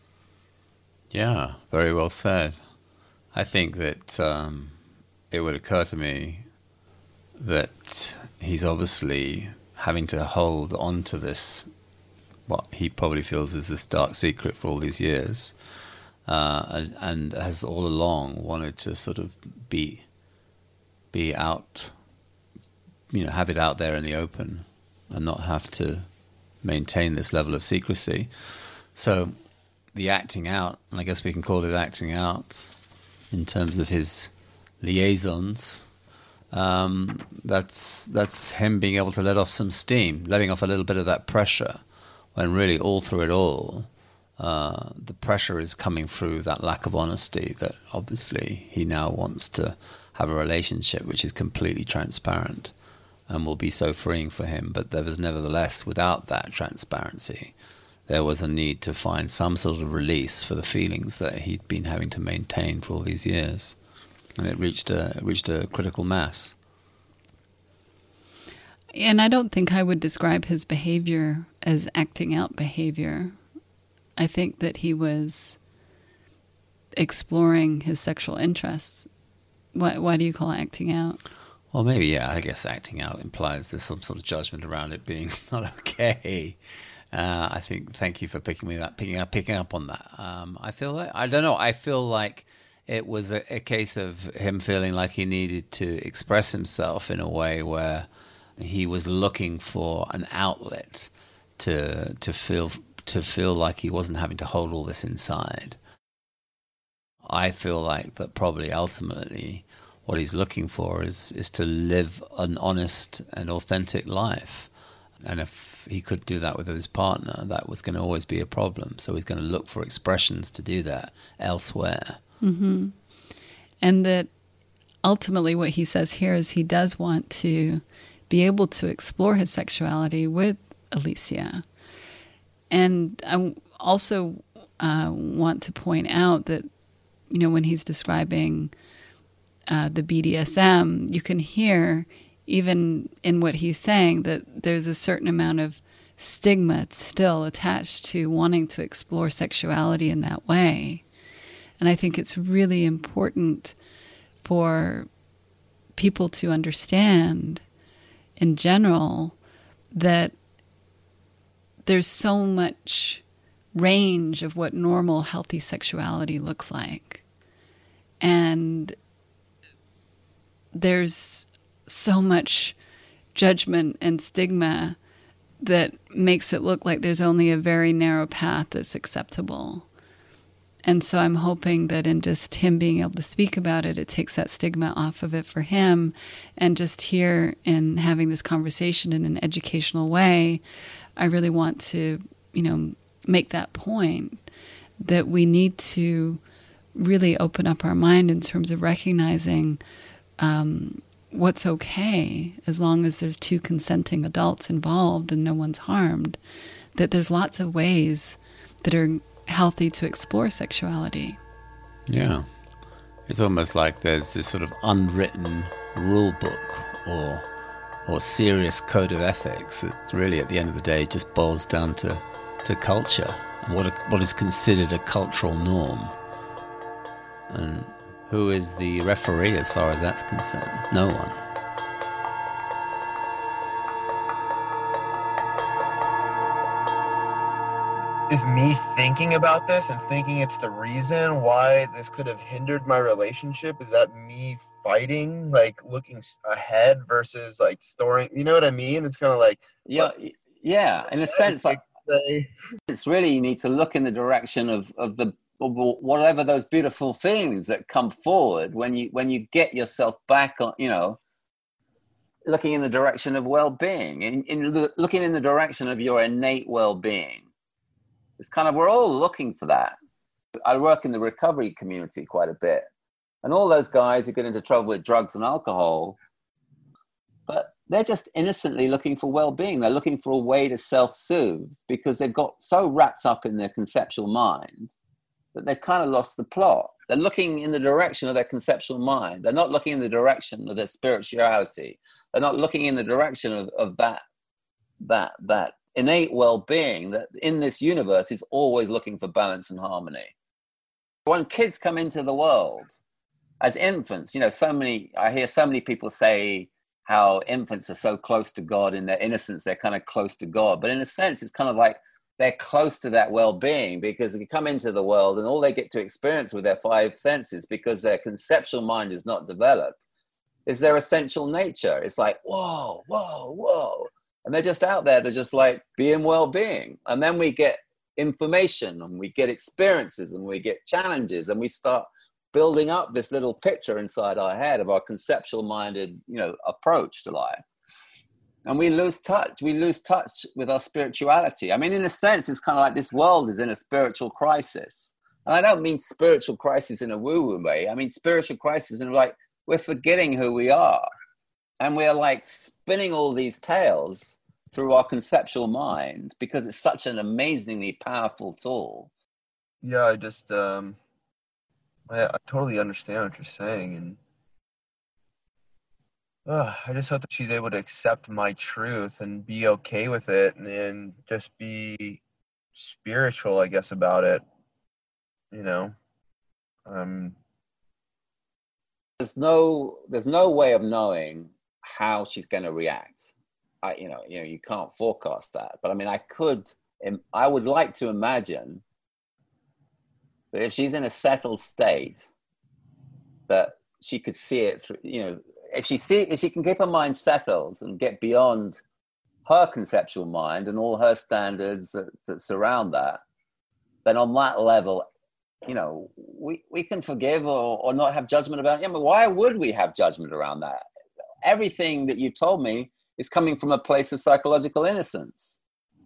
S1: Yeah, very well said. I think that um, it would occur to me that he's obviously having to hold on to this, what he probably feels is this dark secret for all these years, uh, and, and has all along wanted to sort of be be out, you know, have it out there in the open and not have to maintain this level of secrecy. So the acting out, and I guess we can call it acting out in terms of his liaisons, um, that's that's him being able to let off some steam, letting off a little bit of that pressure, when really all through it all, uh, the pressure is coming through that lack of honesty, that obviously he now wants to have a relationship which is completely transparent and will be so freeing for him. But there was nevertheless, without that transparency, there was a need to find some sort of release for the feelings that he'd been having to maintain for all these years. And it reached a, it reached a critical mass.
S2: And I don't think I would describe his behavior as acting out behavior. I think that he was exploring his sexual interests. Why, why do you call it acting out?
S1: Well, maybe, yeah, I guess acting out implies there's some sort of judgment around it being not okay. Uh, I think, thank you for picking me that, picking up, picking up on that. Um, I feel like, I don't know, I feel like it was a, a case of him feeling like he needed to express himself in a way where he was looking for an outlet to to feel to feel like he wasn't having to hold all this inside. I feel like that probably ultimately what he's looking for is is to live an honest and authentic life. And if he could do that with his partner, that was going to always be a problem. So he's going to look for expressions to do that elsewhere.
S2: Mm-hmm. And that ultimately what he says here is he does want to be able to explore his sexuality with Alicia. And I also uh, want to point out that, you know, when he's describing uh, the B D S M, you can hear, even in what he's saying, that there's a certain amount of stigma still attached to wanting to explore sexuality in that way. And I think it's really important for people to understand in general that there's so much range of what normal, healthy sexuality looks like. And there's so much judgment and stigma that makes it look like there's only a very narrow path that's acceptable. And so I'm hoping that in just him being able to speak about it, it takes that stigma off of it for him. And just here in having this conversation in an educational way, I really want to, you know, make that point that we need to really open up our mind in terms of recognizing um, what's okay as long as there's two consenting adults involved and no one's harmed, that there's lots of ways that are healthy to explore sexuality.
S1: Yeah. It's almost like there's this sort of unwritten rule book or or serious code of ethics. It's really, at the end of the day, just boils down to, to culture and what a, what is considered a cultural norm. And who is the referee as far as that's concerned? No one.
S3: Is me thinking about this and thinking it's the reason why this could have hindered my relationship? Is that me fighting, like looking ahead versus like storing? You know what I mean? It's kind of like,
S4: yeah, what, yeah. In a sense, like it's really, you need to look in the direction of of the of whatever those beautiful feelings that come forward when you when you get yourself back on, you know, looking in the direction of well-being, in, in the, looking in the direction of your innate well-being. It's kind of, we're all looking for that. I work in the recovery community quite a bit. And all those guys who get into trouble with drugs and alcohol, but they're just innocently looking for well-being. They're looking for a way to self-soothe because they've got so wrapped up in their conceptual mind that they've kind of lost the plot. They're looking in the direction of their conceptual mind. They're not looking in the direction of their spirituality. They're not looking in the direction of, of that, that, that, innate well-being that in this universe is always looking for balance and harmony. When kids come into the world as infants, you know, so many, I hear so many people say how infants are so close to God in their innocence, they're kind of close to God. But in a sense, it's kind of like they're close to that well-being because they come into the world and all they get to experience with their five senses, because their conceptual mind is not developed, is their essential nature. It's like, whoa, whoa, whoa. And they're just out there to just like be in well-being. And then we get information and we get experiences and we get challenges and we start building up this little picture inside our head of our conceptual minded, you know, approach to life. And we lose touch. We lose touch with our spirituality. I mean, in a sense, it's kind of like this world is in a spiritual crisis. And I don't mean spiritual crisis in a woo-woo way. I mean spiritual crisis in like we're forgetting who we are. And we're like spinning all these tales through our conceptual mind because it's such an amazingly powerful tool.
S3: Yeah, I just, um, I, I totally understand what you're saying. And Ugh, I just hope that she's able to accept my truth and be okay with it, and, and just be spiritual, I guess, about it. You know, um,
S4: There's no there's no way of knowing how she's going to react. I you know you know you can't forecast that. But I mean, I could I would like to imagine that if she's in a settled state, that she could see it through. You know, if she see if she can keep her mind settled and get beyond her conceptual mind and all her standards that, that surround that, then on that level, you know, we, we can forgive or, or not have judgment about it. Yeah, but why would we have judgment around that? Everything that you've told me is coming from a place of psychological innocence.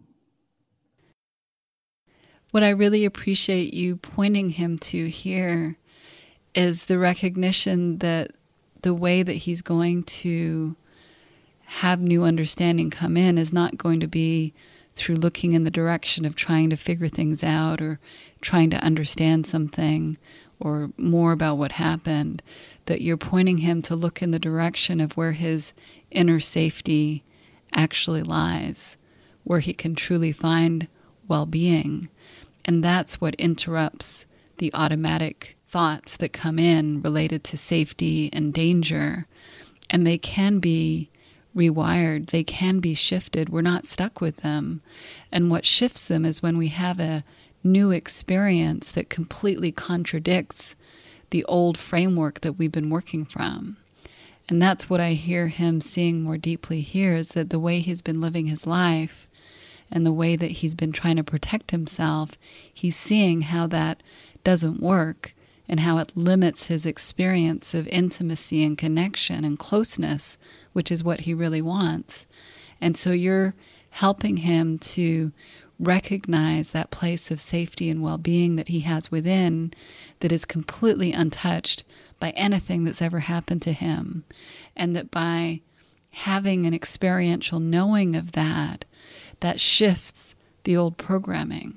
S2: What I really appreciate you pointing him to here is the recognition that the way that he's going to have new understanding come in is not going to be through looking in the direction of trying to figure things out or trying to understand something or more about what happened, that you're pointing him to look in the direction of where his inner safety actually lies, where he can truly find well-being. And that's what interrupts the automatic thoughts that come in related to safety and danger. And they can be rewired, they can be shifted. We're not stuck with them. And what shifts them is when we have a new experience that completely contradicts the old framework that we've been working from. And that's what I hear him seeing more deeply here, is that the way he's been living his life and the way that he's been trying to protect himself, he's seeing how that doesn't work and how it limits his experience of intimacy and connection and closeness, which is what he really wants. And so you're helping him to recognize that place of safety and well-being that he has within that is completely untouched by anything that's ever happened to him. And that by having an experiential knowing of that, that shifts the old programming.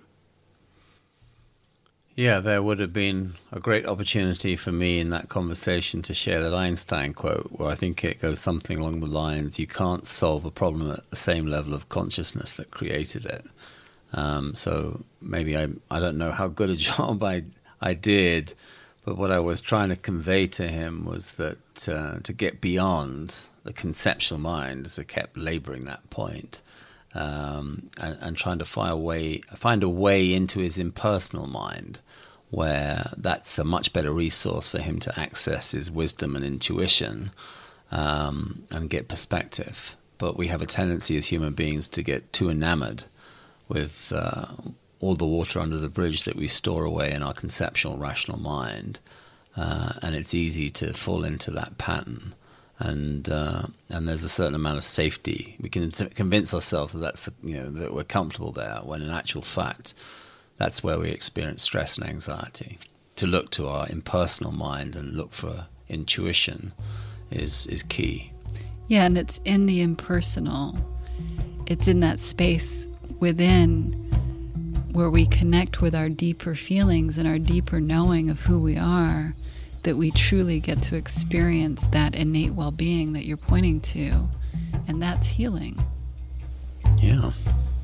S1: Yeah, there would have been a great opportunity for me in that conversation to share that Einstein quote, where I think it goes something along the lines, you can't solve a problem at the same level of consciousness that created it. Um, so maybe I I don't know how good a job I, I did, but what I was trying to convey to him was that uh, to get beyond the conceptual mind, as I kept laboring that point, Um, and, and trying to find a way, find a way into his impersonal mind, where that's a much better resource for him to access his wisdom and intuition, um, and get perspective. But we have a tendency as human beings to get too enamored with uh, all the water under the bridge that we store away in our conceptual, rational mind, uh, and it's easy to fall into that pattern. And uh, and there's a certain amount of safety. We can convince ourselves that that's, you know, that we're comfortable there, when in actual fact, that's where we experience stress and anxiety. To look to our impersonal mind and look for intuition is is key.
S2: Yeah, and it's in the impersonal. It's in that space within where we connect with our deeper feelings and our deeper knowing of who we are, that we truly get to experience that innate well-being that you're pointing to, and that's healing.
S1: Yeah.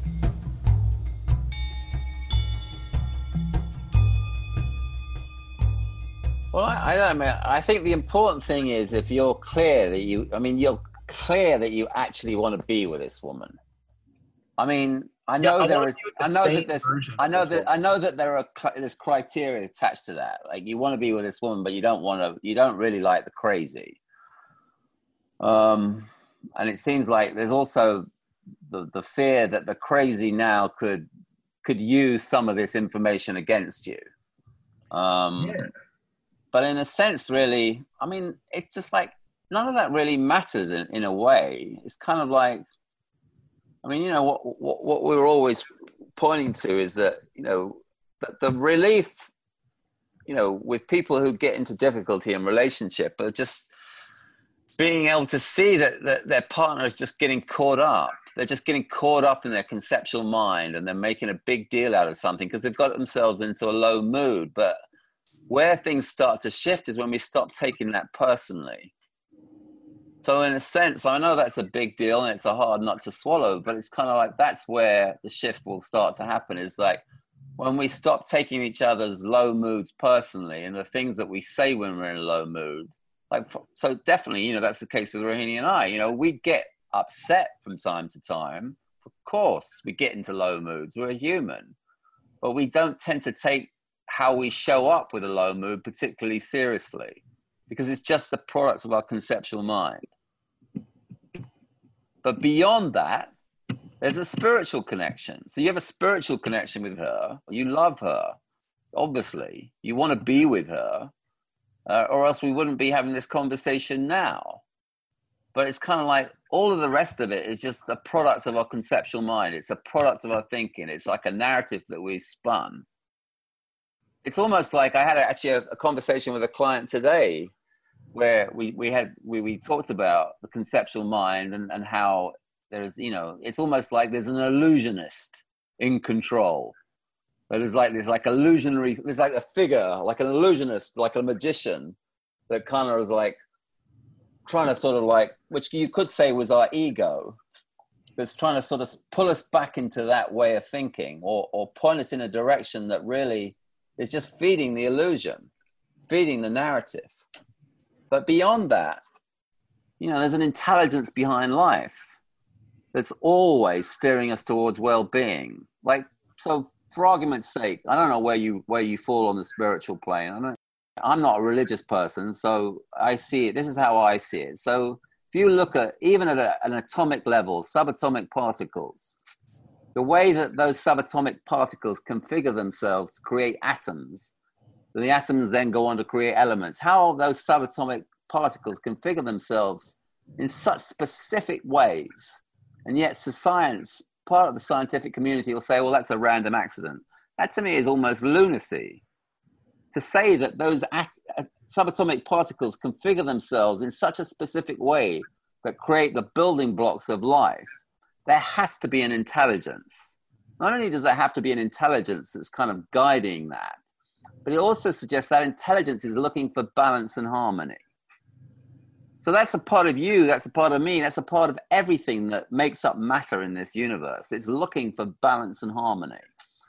S4: Well, I, I don't mean, I think the important thing is if you're clear that you, I mean, you're clear that you actually want to be with this woman. I mean, I know
S3: Yeah, I
S4: there
S3: wanna
S4: is,
S3: be with the
S4: I know
S3: same
S4: that there's,
S3: version
S4: I
S3: of
S4: know
S3: this
S4: that,
S3: woman.
S4: I know that there are, there's criteria attached to that. Like, you want to be with this woman, but you don't want to, you don't really like the crazy. Um, and it seems like there's also the, the fear that the crazy now could, could use some of this information against you. Um,
S3: Yeah.
S4: But in a sense, really, I mean, it's just like, none of that really matters in, in a way. It's kind of like, I mean, you know, what, what, what we were always pointing to is that, you know, the, the relief, you know, with people who get into difficulty in relationship are just being able to see that, that their partner is just getting caught up. They're just getting caught up in their conceptual mind, and they're making a big deal out of something because they've got themselves into a low mood. But where things start to shift is when we stop taking that personally. So in a sense, I know that's a big deal and it's a hard nut to swallow, but it's kind of like that's where the shift will start to happen, is like when we stop taking each other's low moods personally and the things that we say when we're in a low mood. Like, so definitely, you know, that's the case with Rohini and I. You know, we get upset from time to time. Of course, we get into low moods. We're human. But we don't tend to take how we show up with a low mood particularly seriously, because it's just the product of our conceptual mind. But beyond that, there's a spiritual connection. So you have a spiritual connection with her. You love her, obviously. You want to be with her, uh, or else we wouldn't be having this conversation now. But it's kind of like all of the rest of it is just a product of our conceptual mind. It's a product of our thinking. It's like a narrative that we've spun. It's almost like I had a, actually a, a conversation with a client today where we, we had we, we talked about the conceptual mind and, and how there's, you know, it's almost like there's an illusionist in control. There's like this like illusionary, there's like a figure, like an illusionist, like a magician that kind of is like trying to sort of like, which you could say was our ego, that's trying to sort of pull us back into that way of thinking, or, or point us in a direction that really is just feeding the illusion, feeding the narrative. But beyond that, you know, there's an intelligence behind life that's always steering us towards well-being. Like, so for argument's sake, I don't know where you where you fall on the spiritual plane. I don't, I'm not a religious person, so I see it. This is how I see it. So if you look at, even at a, an atomic level, subatomic particles, the way that those subatomic particles configure themselves to create atoms, and the atoms then go on to create elements, how those subatomic particles configure themselves in such specific ways. And yet to science, part of the scientific community will say, well, that's a random accident. That to me is almost lunacy. To say that those at, uh, subatomic particles configure themselves in such a specific way that create the building blocks of life, there has to be an intelligence. Not only does there have to be an intelligence that's kind of guiding that, but it also suggests that intelligence is looking for balance and harmony. So that's a part of you, that's a part of me, that's a part of everything that makes up matter in this universe. It's looking for balance and harmony.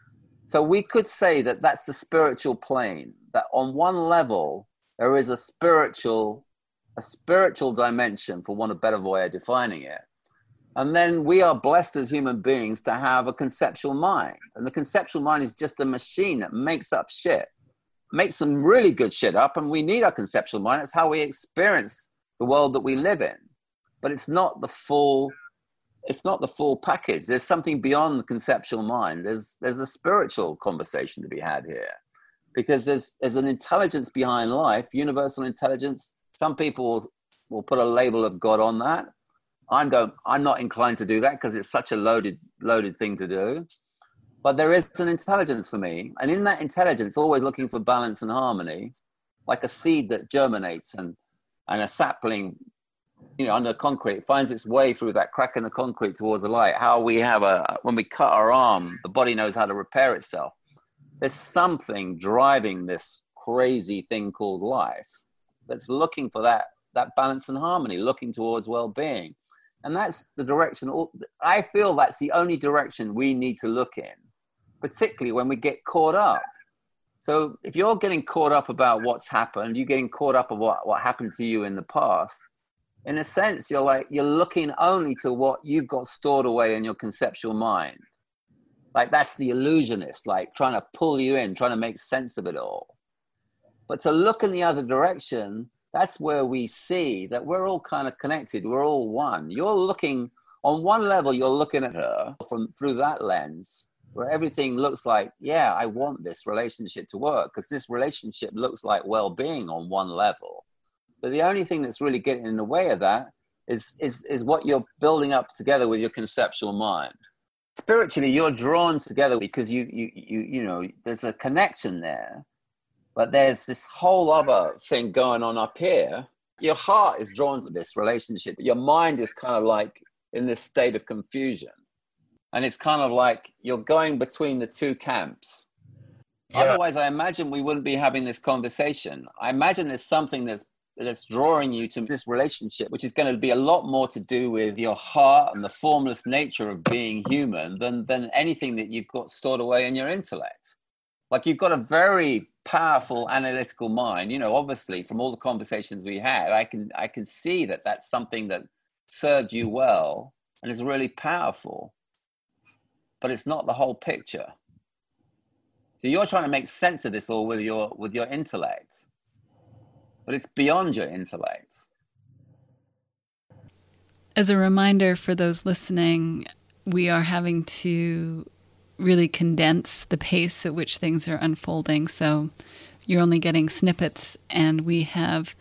S4: So we could say that that's the spiritual plane, that on one level, there is a spiritual, a spiritual dimension, for want of a better way of defining it. And then we are blessed as human beings to have a conceptual mind. And the conceptual mind is just a machine that makes up shit, makes some really good shit up. And we need our conceptual mind. It's how we experience the world that we live in. But it's not the full, it's not the full package. There's something beyond the conceptual mind. There's, there's a spiritual conversation to be had here, because there's, there's an intelligence behind life, universal intelligence. Some people will, will put a label of God on that. I'm going, I'm not inclined to do that because it's such a loaded, loaded thing to do. But there is an intelligence for me. And in that intelligence, always looking for balance and harmony, like a seed that germinates and, and a sapling, you know, under concrete, finds its way through that crack in the concrete towards the light. How we have a, when we cut our arm, the body knows how to repair itself. There's something driving this crazy thing called life that's looking for that, that balance and harmony, looking towards well-being. And that's the direction, I feel that's the only direction we need to look in, particularly when we get caught up. So if you're getting caught up about what's happened, you're getting caught up of what, what happened to you in the past, in a sense, you're like, you're looking only to what you've got stored away in your conceptual mind. Like that's the illusionist, like trying to pull you in, trying to make sense of it all. But to look in the other direction, that's where we see that we're all kind of connected. We're all one. You're looking, on one level, you're looking at her from through that lens where everything looks like, yeah, I want this relationship to work because this relationship looks like well-being on one level. But the only thing that's really getting in the way of that is, is, is what you're building up together with your conceptual mind. Spiritually, you're drawn together because you, you, you, you know, there's a connection there. But there's this whole other thing going on up here. Your heart is drawn to this relationship. Your mind is kind of like in this state of confusion. And it's kind of like you're going between the two camps. Yeah. Otherwise, I imagine we wouldn't be having this conversation. I imagine there's something that's that's drawing you to this relationship, which is going to be a lot more to do with your heart and the formless nature of being human than, than anything that you've got stored away in your intellect. Like, you've got a very powerful analytical mind. You know, obviously from all the conversations we had, I can, I can see that that's something that served you well and is really powerful, but it's not the whole picture. So you're trying to make sense of this all with your, with your intellect. But it's beyond your intellect.
S2: As a reminder for those listening, we are having to really condense the pace at which things are unfolding. So you're only getting snippets, and we have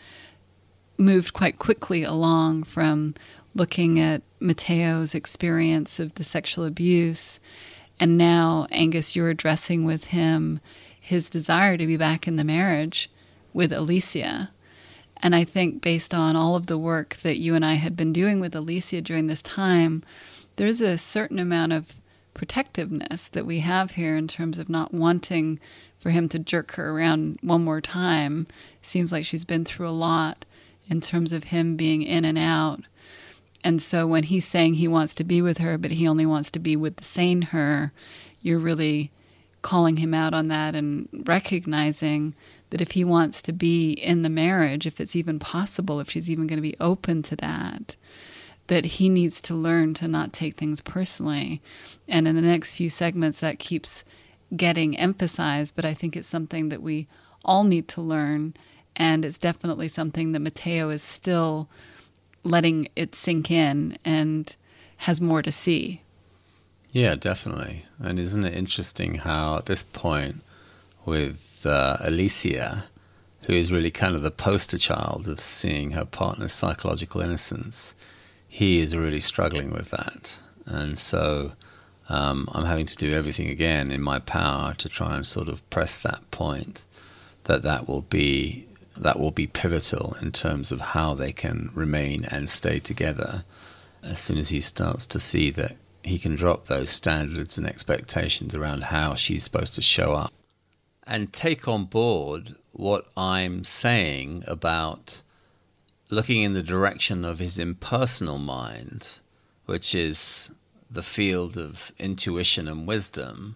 S2: moved quite quickly along from looking at Matteo's experience of the sexual abuse. And now, Angus, you're addressing with him his desire to be back in the marriage with Alicia. And I think based on all of the work that you and I had been doing with Alicia during this time, there's a certain amount of protectiveness that we have here in terms of not wanting for him to jerk her around one more time. Seems like she's been through a lot in terms of him being in and out. And so when he's saying he wants to be with her, but he only wants to be with the sane her, you're really calling him out on that and recognizing that if he wants to be in the marriage, if it's even possible, if she's even going to be open to that, that he needs to learn to not take things personally. And in the next few segments, that keeps getting emphasized, but I think it's something that we all need to learn, and it's definitely something that Matteo is still letting it sink in and has more to see.
S1: Yeah, definitely. And isn't it interesting how at this point with uh, Alicia, who is really kind of the poster child of seeing her partner's psychological innocence, he is really struggling with that. And so um, I'm having to do everything again in my power to try and sort of press that point, that that will be that will be pivotal in terms of how they can remain and stay together as soon as he starts to see that he can drop those standards and expectations around how she's supposed to show up and take on board what I'm saying about looking in the direction of his impersonal mind, which is the field of intuition and wisdom,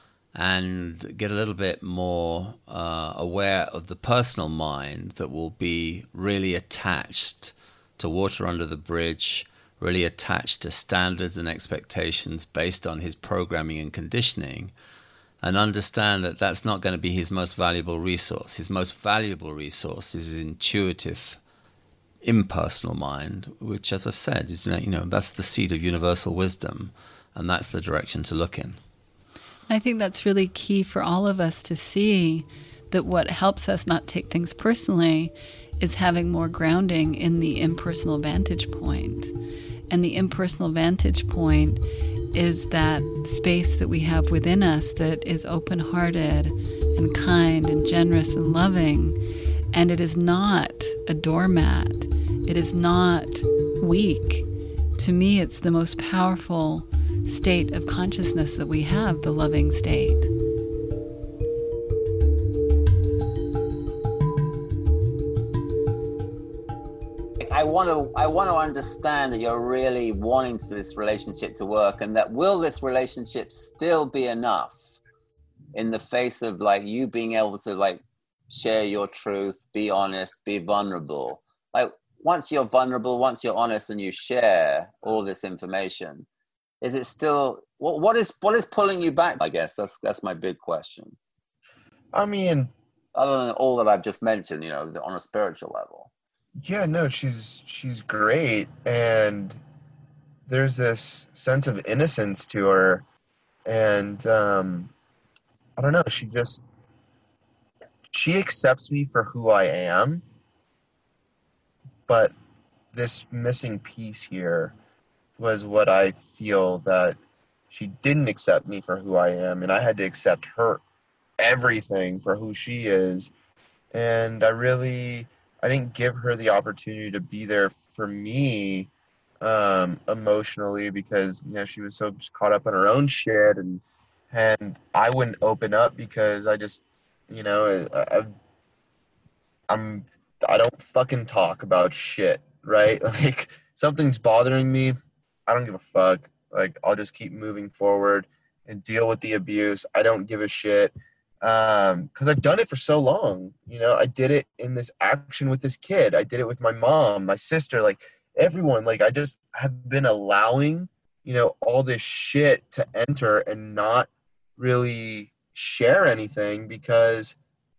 S1: and get a little bit more uh, aware of the personal mind that will be really attached to water under the bridge, really attached to standards and expectations based on his programming and conditioning, and understand that that's not going to be his most valuable resource. His most valuable resource is his intuitive, impersonal mind, which, as I've said, is, you know, that's the seat of universal wisdom, and that's the direction to look in.
S2: I think that's really key for all of us to see, that what helps us not take things personally is having more grounding in the impersonal vantage point. And the impersonal vantage point is that space that we have within us that is open-hearted and kind and generous and loving. And it is not a doormat. It is not weak. To me, it's the most powerful state of consciousness that we have, the loving state.
S4: I want to I want to understand that you're really wanting for this relationship to work, and that will this relationship still be enough in the face of like you being able to like share your truth, be honest, be vulnerable. Like once you're vulnerable, once you're honest and you share all this information, is it still what what is what is pulling you back? I guess that's that's my big question.
S3: I mean,
S4: other than all that I've just mentioned, you know, on a spiritual level.
S3: Yeah, no, she's she's great, and there's this sense of innocence to her, and um, I don't know, she just she accepts me for who I am, but this missing piece here was what I feel that she didn't accept me for who I am, and I had to accept her everything for who she is, and I really. I didn't give her the opportunity to be there for me um, emotionally because, you know, she was so just caught up in her own shit, and and I wouldn't open up because I just, you know, I, I, I'm I don't fucking talk about shit, right? Like, something's bothering me, I don't give a fuck. Like, I'll just keep moving forward and deal with the abuse. I don't give a shit. Um, because I've done it for so long. You know, I did it in this action with this kid. I did it with my mom, my sister, like everyone. Like, I just have been allowing, you know, all this shit to enter and not really share anything because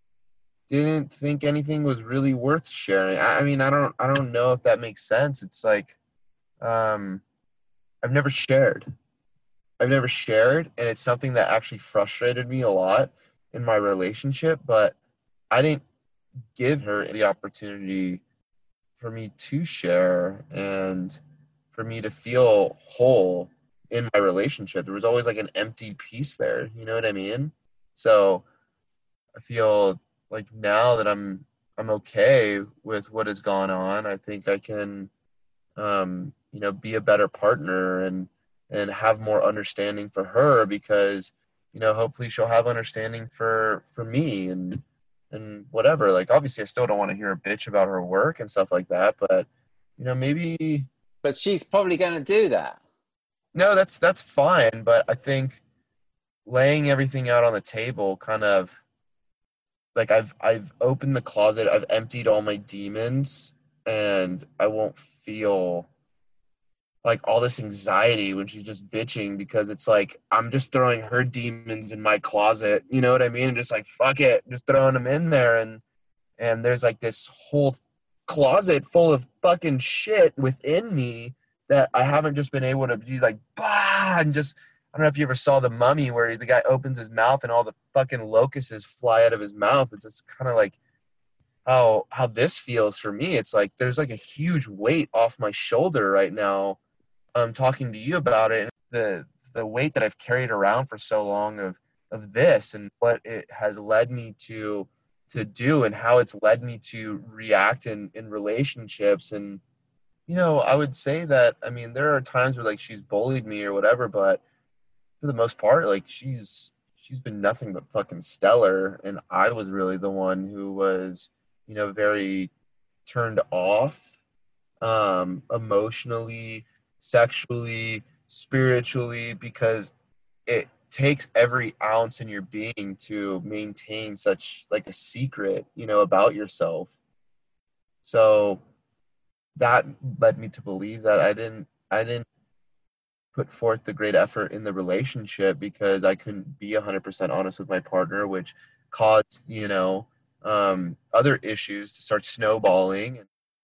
S3: didn't think anything was really worth sharing. I, I mean, I don't, I don't know if that makes sense. It's like, um, I've never shared. I've never shared, and it's something that actually frustrated me a lot in my relationship, but I didn't give her the opportunity for me to share and for me to feel whole in my relationship. There was always like an empty piece there, you know what I mean? So I feel like now that I'm I'm okay with what has gone on, I think I can um you know be a better partner and and have more understanding for her, because you know, hopefully she'll have understanding for, for me and, and whatever. Like, obviously I still don't want to hear a bitch about her work and stuff like that, but you know, maybe.
S4: But she's probably going to do that.
S3: No, that's, that's fine. But I think laying everything out on the table kind of like I've, I've opened the closet, I've emptied all my demons, and I won't feel like all this anxiety when she's just bitching, because it's like I'm just throwing her demons in my closet, you know what I mean? And just like, fuck it, just throwing them in there. And and there's like this whole closet full of fucking shit within me that I haven't just been able to be like, bah, and just, I don't know if you ever saw The Mummy where the guy opens his mouth and all the fucking locusts fly out of his mouth. It's just kind of like how how this feels for me. It's like there's like a huge weight off my shoulder right now. I'm talking to you about it, and the the weight that I've carried around for so long of of this and what it has led me to to do and how it's led me to react in in relationships. And you know, I would say that, I mean, there are times where like she's bullied me or whatever, but for the most part, like she's she's been nothing but fucking stellar, and I was really the one who was, you know, very turned off um emotionally, sexually, spiritually, because it takes every ounce in your being to maintain such like a secret, you know, about yourself. So that led me to believe that I didn't I didn't put forth the great effort in the relationship because I couldn't be one hundred percent honest with my partner, which caused, you know, um, other issues to start snowballing.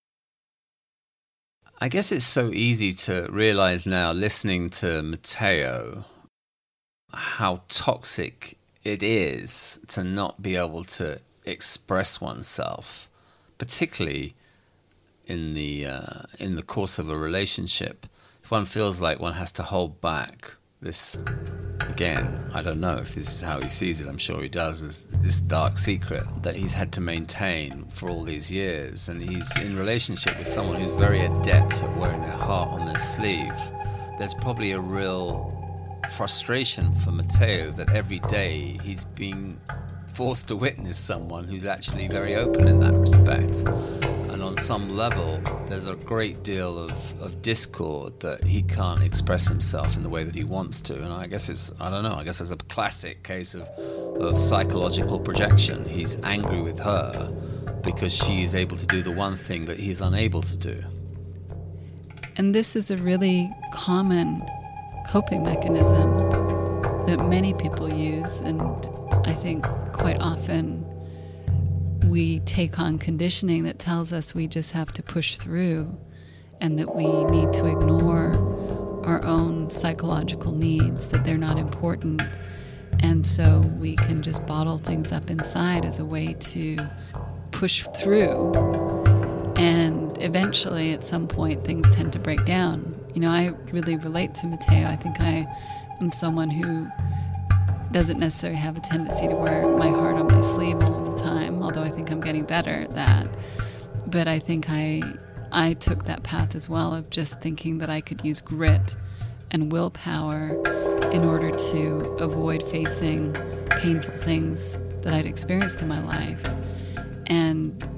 S1: I guess it's so easy to realize now, listening to Matteo, how toxic it is to not be able to express oneself, particularly in the uh, in the course of a relationship. If one feels like one has to hold back this, again, I don't know if this is how he sees it, I'm sure he does, is this dark secret that he's had to maintain for all these years, and he's in relationship with someone who's very adept at wearing their heart on their sleeve. There's probably a real frustration for Matteo that every day he's being forced to witness someone who's actually very open in that respect. And on some level, there's a great deal of, of discord that he can't express himself in the way that he wants to. And I guess it's, I don't know, I guess it's a classic case of, of psychological projection. He's angry with her because she is able to do the one thing that he's unable to do.
S2: And this is a really common coping mechanism that many people use, and I think quite often we take on conditioning that tells us we just have to push through and that we need to ignore our own psychological needs, that they're not important. And so we can just bottle things up inside as a way to push through. And eventually, at some point, things tend to break down. You know, I really relate to Matteo. I think I am someone who doesn't necessarily have a tendency to wear my heart on my sleeve all the time, although I think I'm getting better at that. But I think I I took that path as well of just thinking that I could use grit and willpower in order to avoid facing painful things that I'd experienced in my life. And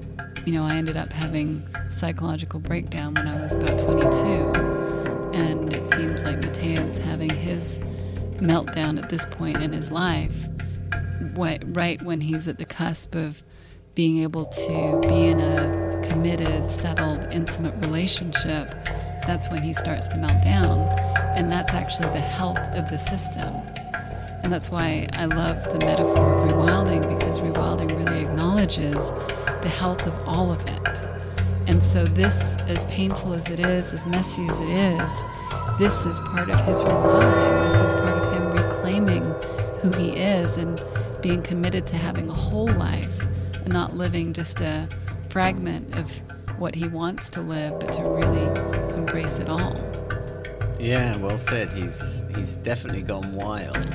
S2: you know, I ended up having psychological breakdown when I was about twenty-two. And it seems like Mateo's having his meltdown at this point in his life, right when he's at the cusp of being able to be in a committed, settled, intimate relationship. That's when he starts to melt down. And that's actually the health of the system. And that's why I love the metaphor of rewilding, because rewilding really acknowledges the health of all of it. And so this, as painful as it is, as messy as it is, this is part of his rewilding. This is part of him reclaiming who he is and being committed to having a whole life and not living just a fragment of what he wants to live, but to really embrace it all.
S1: Yeah, well said. He's he's definitely gone wild.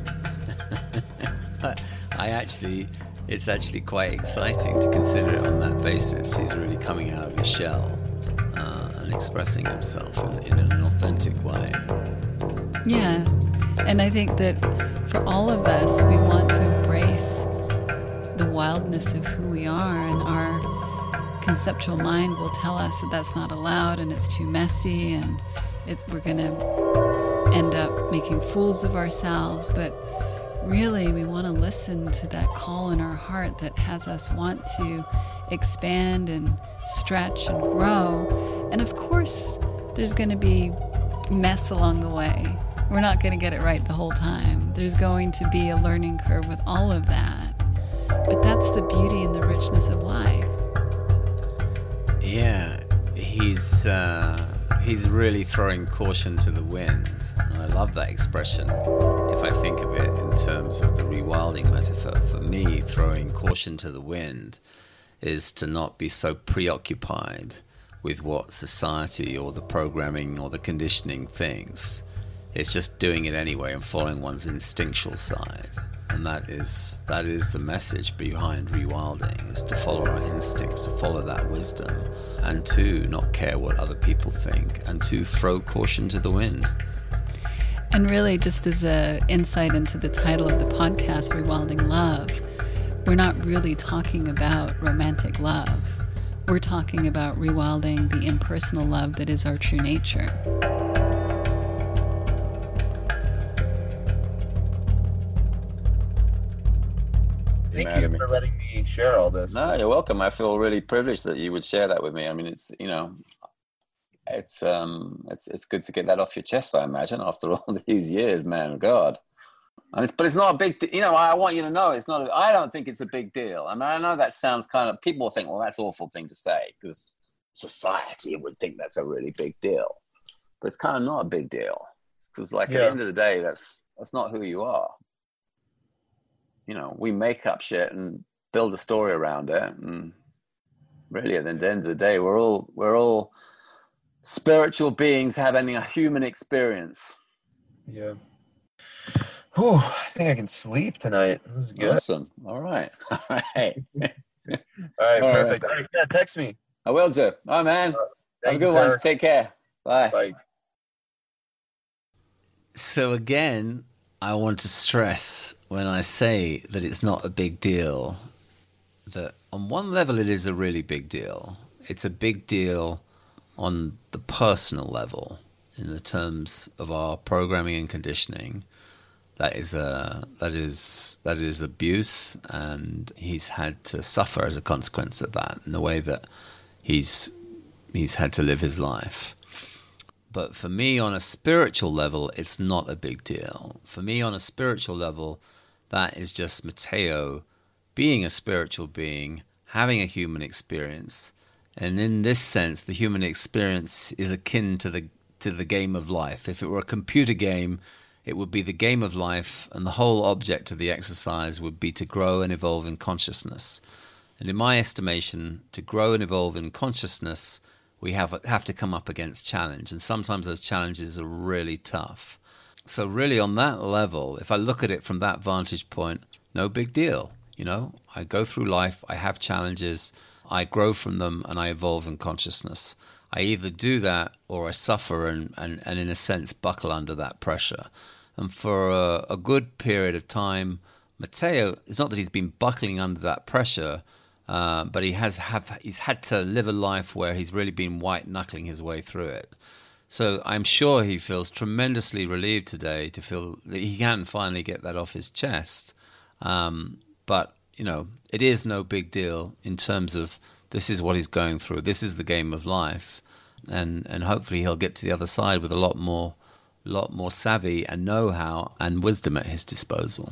S1: I actually, it's actually quite exciting to consider it on that basis. He's really coming out of his shell uh, and expressing himself in, in an authentic way.
S2: Yeah, and I think that for all of us, we want to embrace the wildness of who we are, and our conceptual mind will tell us that that's not allowed and it's too messy and it, we're going to end up making fools of ourselves. But really, we want to listen to that call in our heart that has us want to expand and stretch and grow. And of course, there's going to be mess along the way. We're not going to get it right the whole time. There's going to be a learning curve with all of that. But that's the beauty and the richness of life.
S1: Yeah, he's uh, he's really throwing caution to the wind. And I love that expression. If I think of it in terms of the rewilding metaphor, for me, throwing caution to the wind is to not be so preoccupied with what society or the programming or the conditioning thinks. It's just doing it anyway and following one's instinctual side. And that is that is the message behind rewilding, is to follow our instincts, to follow that wisdom, and to not care what other people think, and to throw caution to the wind.
S2: And really, just as an insight into the title of the podcast, Rewilding Love, we're not really talking about romantic love. We're talking about rewilding the impersonal love that is our true nature.
S3: Thank you for letting me share all this.
S4: No, you're welcome. I feel really privileged that you would share that with me. I mean, it's, you know, it's um, it's it's good to get that off your chest, I imagine, after all these years, man, God. And it's, but it's not a big, you know, I want you to know it's not, a, I don't think it's a big deal. I mean, I know that sounds kind of, people think, well, that's an awful thing to say, because society would think that's a really big deal. But it's kind of not a big deal. Because, like, yeah. At the end of the day, that's that's not who you are. You know, we make up shit and build a story around it, and really, at the end of the day, we're all we're all spiritual beings having a human experience.
S3: Yeah. Whew, I think I can sleep tonight. This is good.
S4: Awesome. All right. All right.
S3: All right. All perfect. Right. All right. Yeah, text me.
S4: I will do. All right, man. Uh, Have a good sir. one. Take care. Bye.
S3: Bye.
S1: So again, I want to stress when I say that it's not a big deal, that on one level it is a really big deal. It's a big deal on the personal level, in the terms of our programming and conditioning. That is a that is that is abuse, and he's had to suffer as a consequence of that in the way that he's he's had to live his life. But for me, on a spiritual level, it's not a big deal. For me, on a spiritual level, that is just Mateo being a spiritual being, having a human experience. And in this sense, the human experience is akin to the to the game of life. If it were a computer game, it would be the game of life, and the whole object of the exercise would be to grow and evolve in consciousness. And in my estimation, to grow and evolve in consciousness, we have have to come up against challenge, and sometimes those challenges are really tough. So really, on that level, if I look at it from that vantage point, no big deal. You know, I go through life, I have challenges, I grow from them, and I evolve in consciousness. I either do that or I suffer and, and, and in a sense, buckle under that pressure. And for a, a good period of time, Mateo, it's not that he's been buckling under that pressure Uh, but he has have he's had to live a life where he's really been white knuckling his way through it. So I'm sure he feels tremendously relieved today to feel that he can finally get that off his chest. Um, but you know, it is no big deal in terms of this is what he's going through. This is the game of life, and and hopefully he'll get to the other side with a lot more, lot more savvy and know-how and wisdom at his disposal.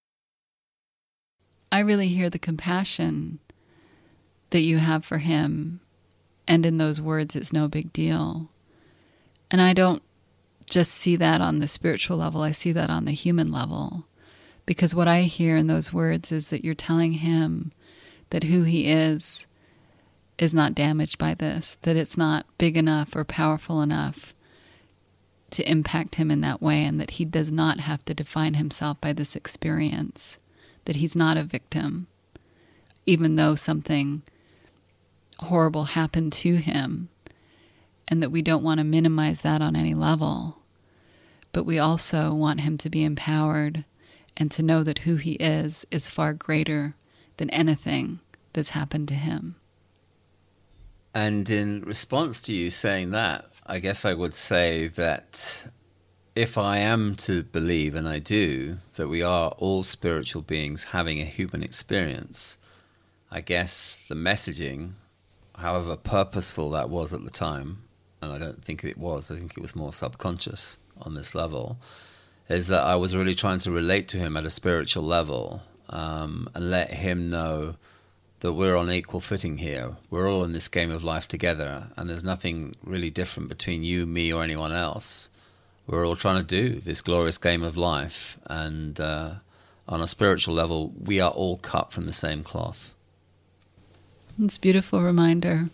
S2: I really hear the compassion that you have for him, and in those words, it's no big deal. And I don't just see that on the spiritual level, I see that on the human level. Because what I hear in those words is that you're telling him that who he is is not damaged by this, that it's not big enough or powerful enough to impact him in that way, and that he does not have to define himself by this experience, that he's not a victim, even though something horrible happened to him, and that we don't want to minimize that on any level. But we also want him to be empowered and to know that who he is is far greater than anything that's happened to him.
S1: And in response to you saying that, I guess I would say that if I am to believe, and I do, that we are all spiritual beings having a human experience, I guess the messaging, however purposeful that was at the time, and I don't think it was, I think it was more subconscious on this level, is that I was really trying to relate to him at a spiritual level, um, and let him know that we're on equal footing here. We're all in this game of life together, and there's nothing really different between you, me, or anyone else. We're all trying to do this glorious game of life, and uh, on a spiritual level, we are all cut from the same cloth.
S2: It's a beautiful reminder.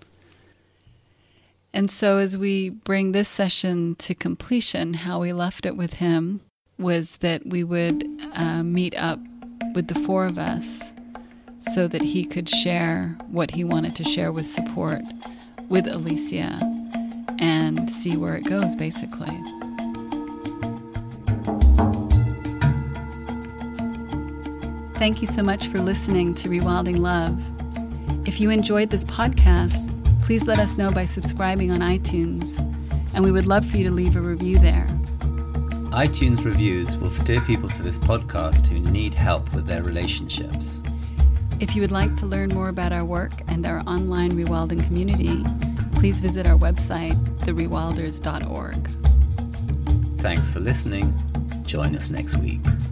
S2: And so as we bring this session to completion, how we left it with him was that we would uh, meet up with the four of us so that he could share what he wanted to share with support with Alicia and see where it goes, basically. Thank you so much for listening to Rewilding Love. If you enjoyed this podcast, please let us know by subscribing on iTunes, and we would love for you to leave a review there.
S1: iTunes reviews will steer people to this podcast who need help with their relationships.
S2: If you would like to learn more about our work and our online rewilding community, please visit our website, the rewilders dot org.
S1: Thanks for listening. Join us next week.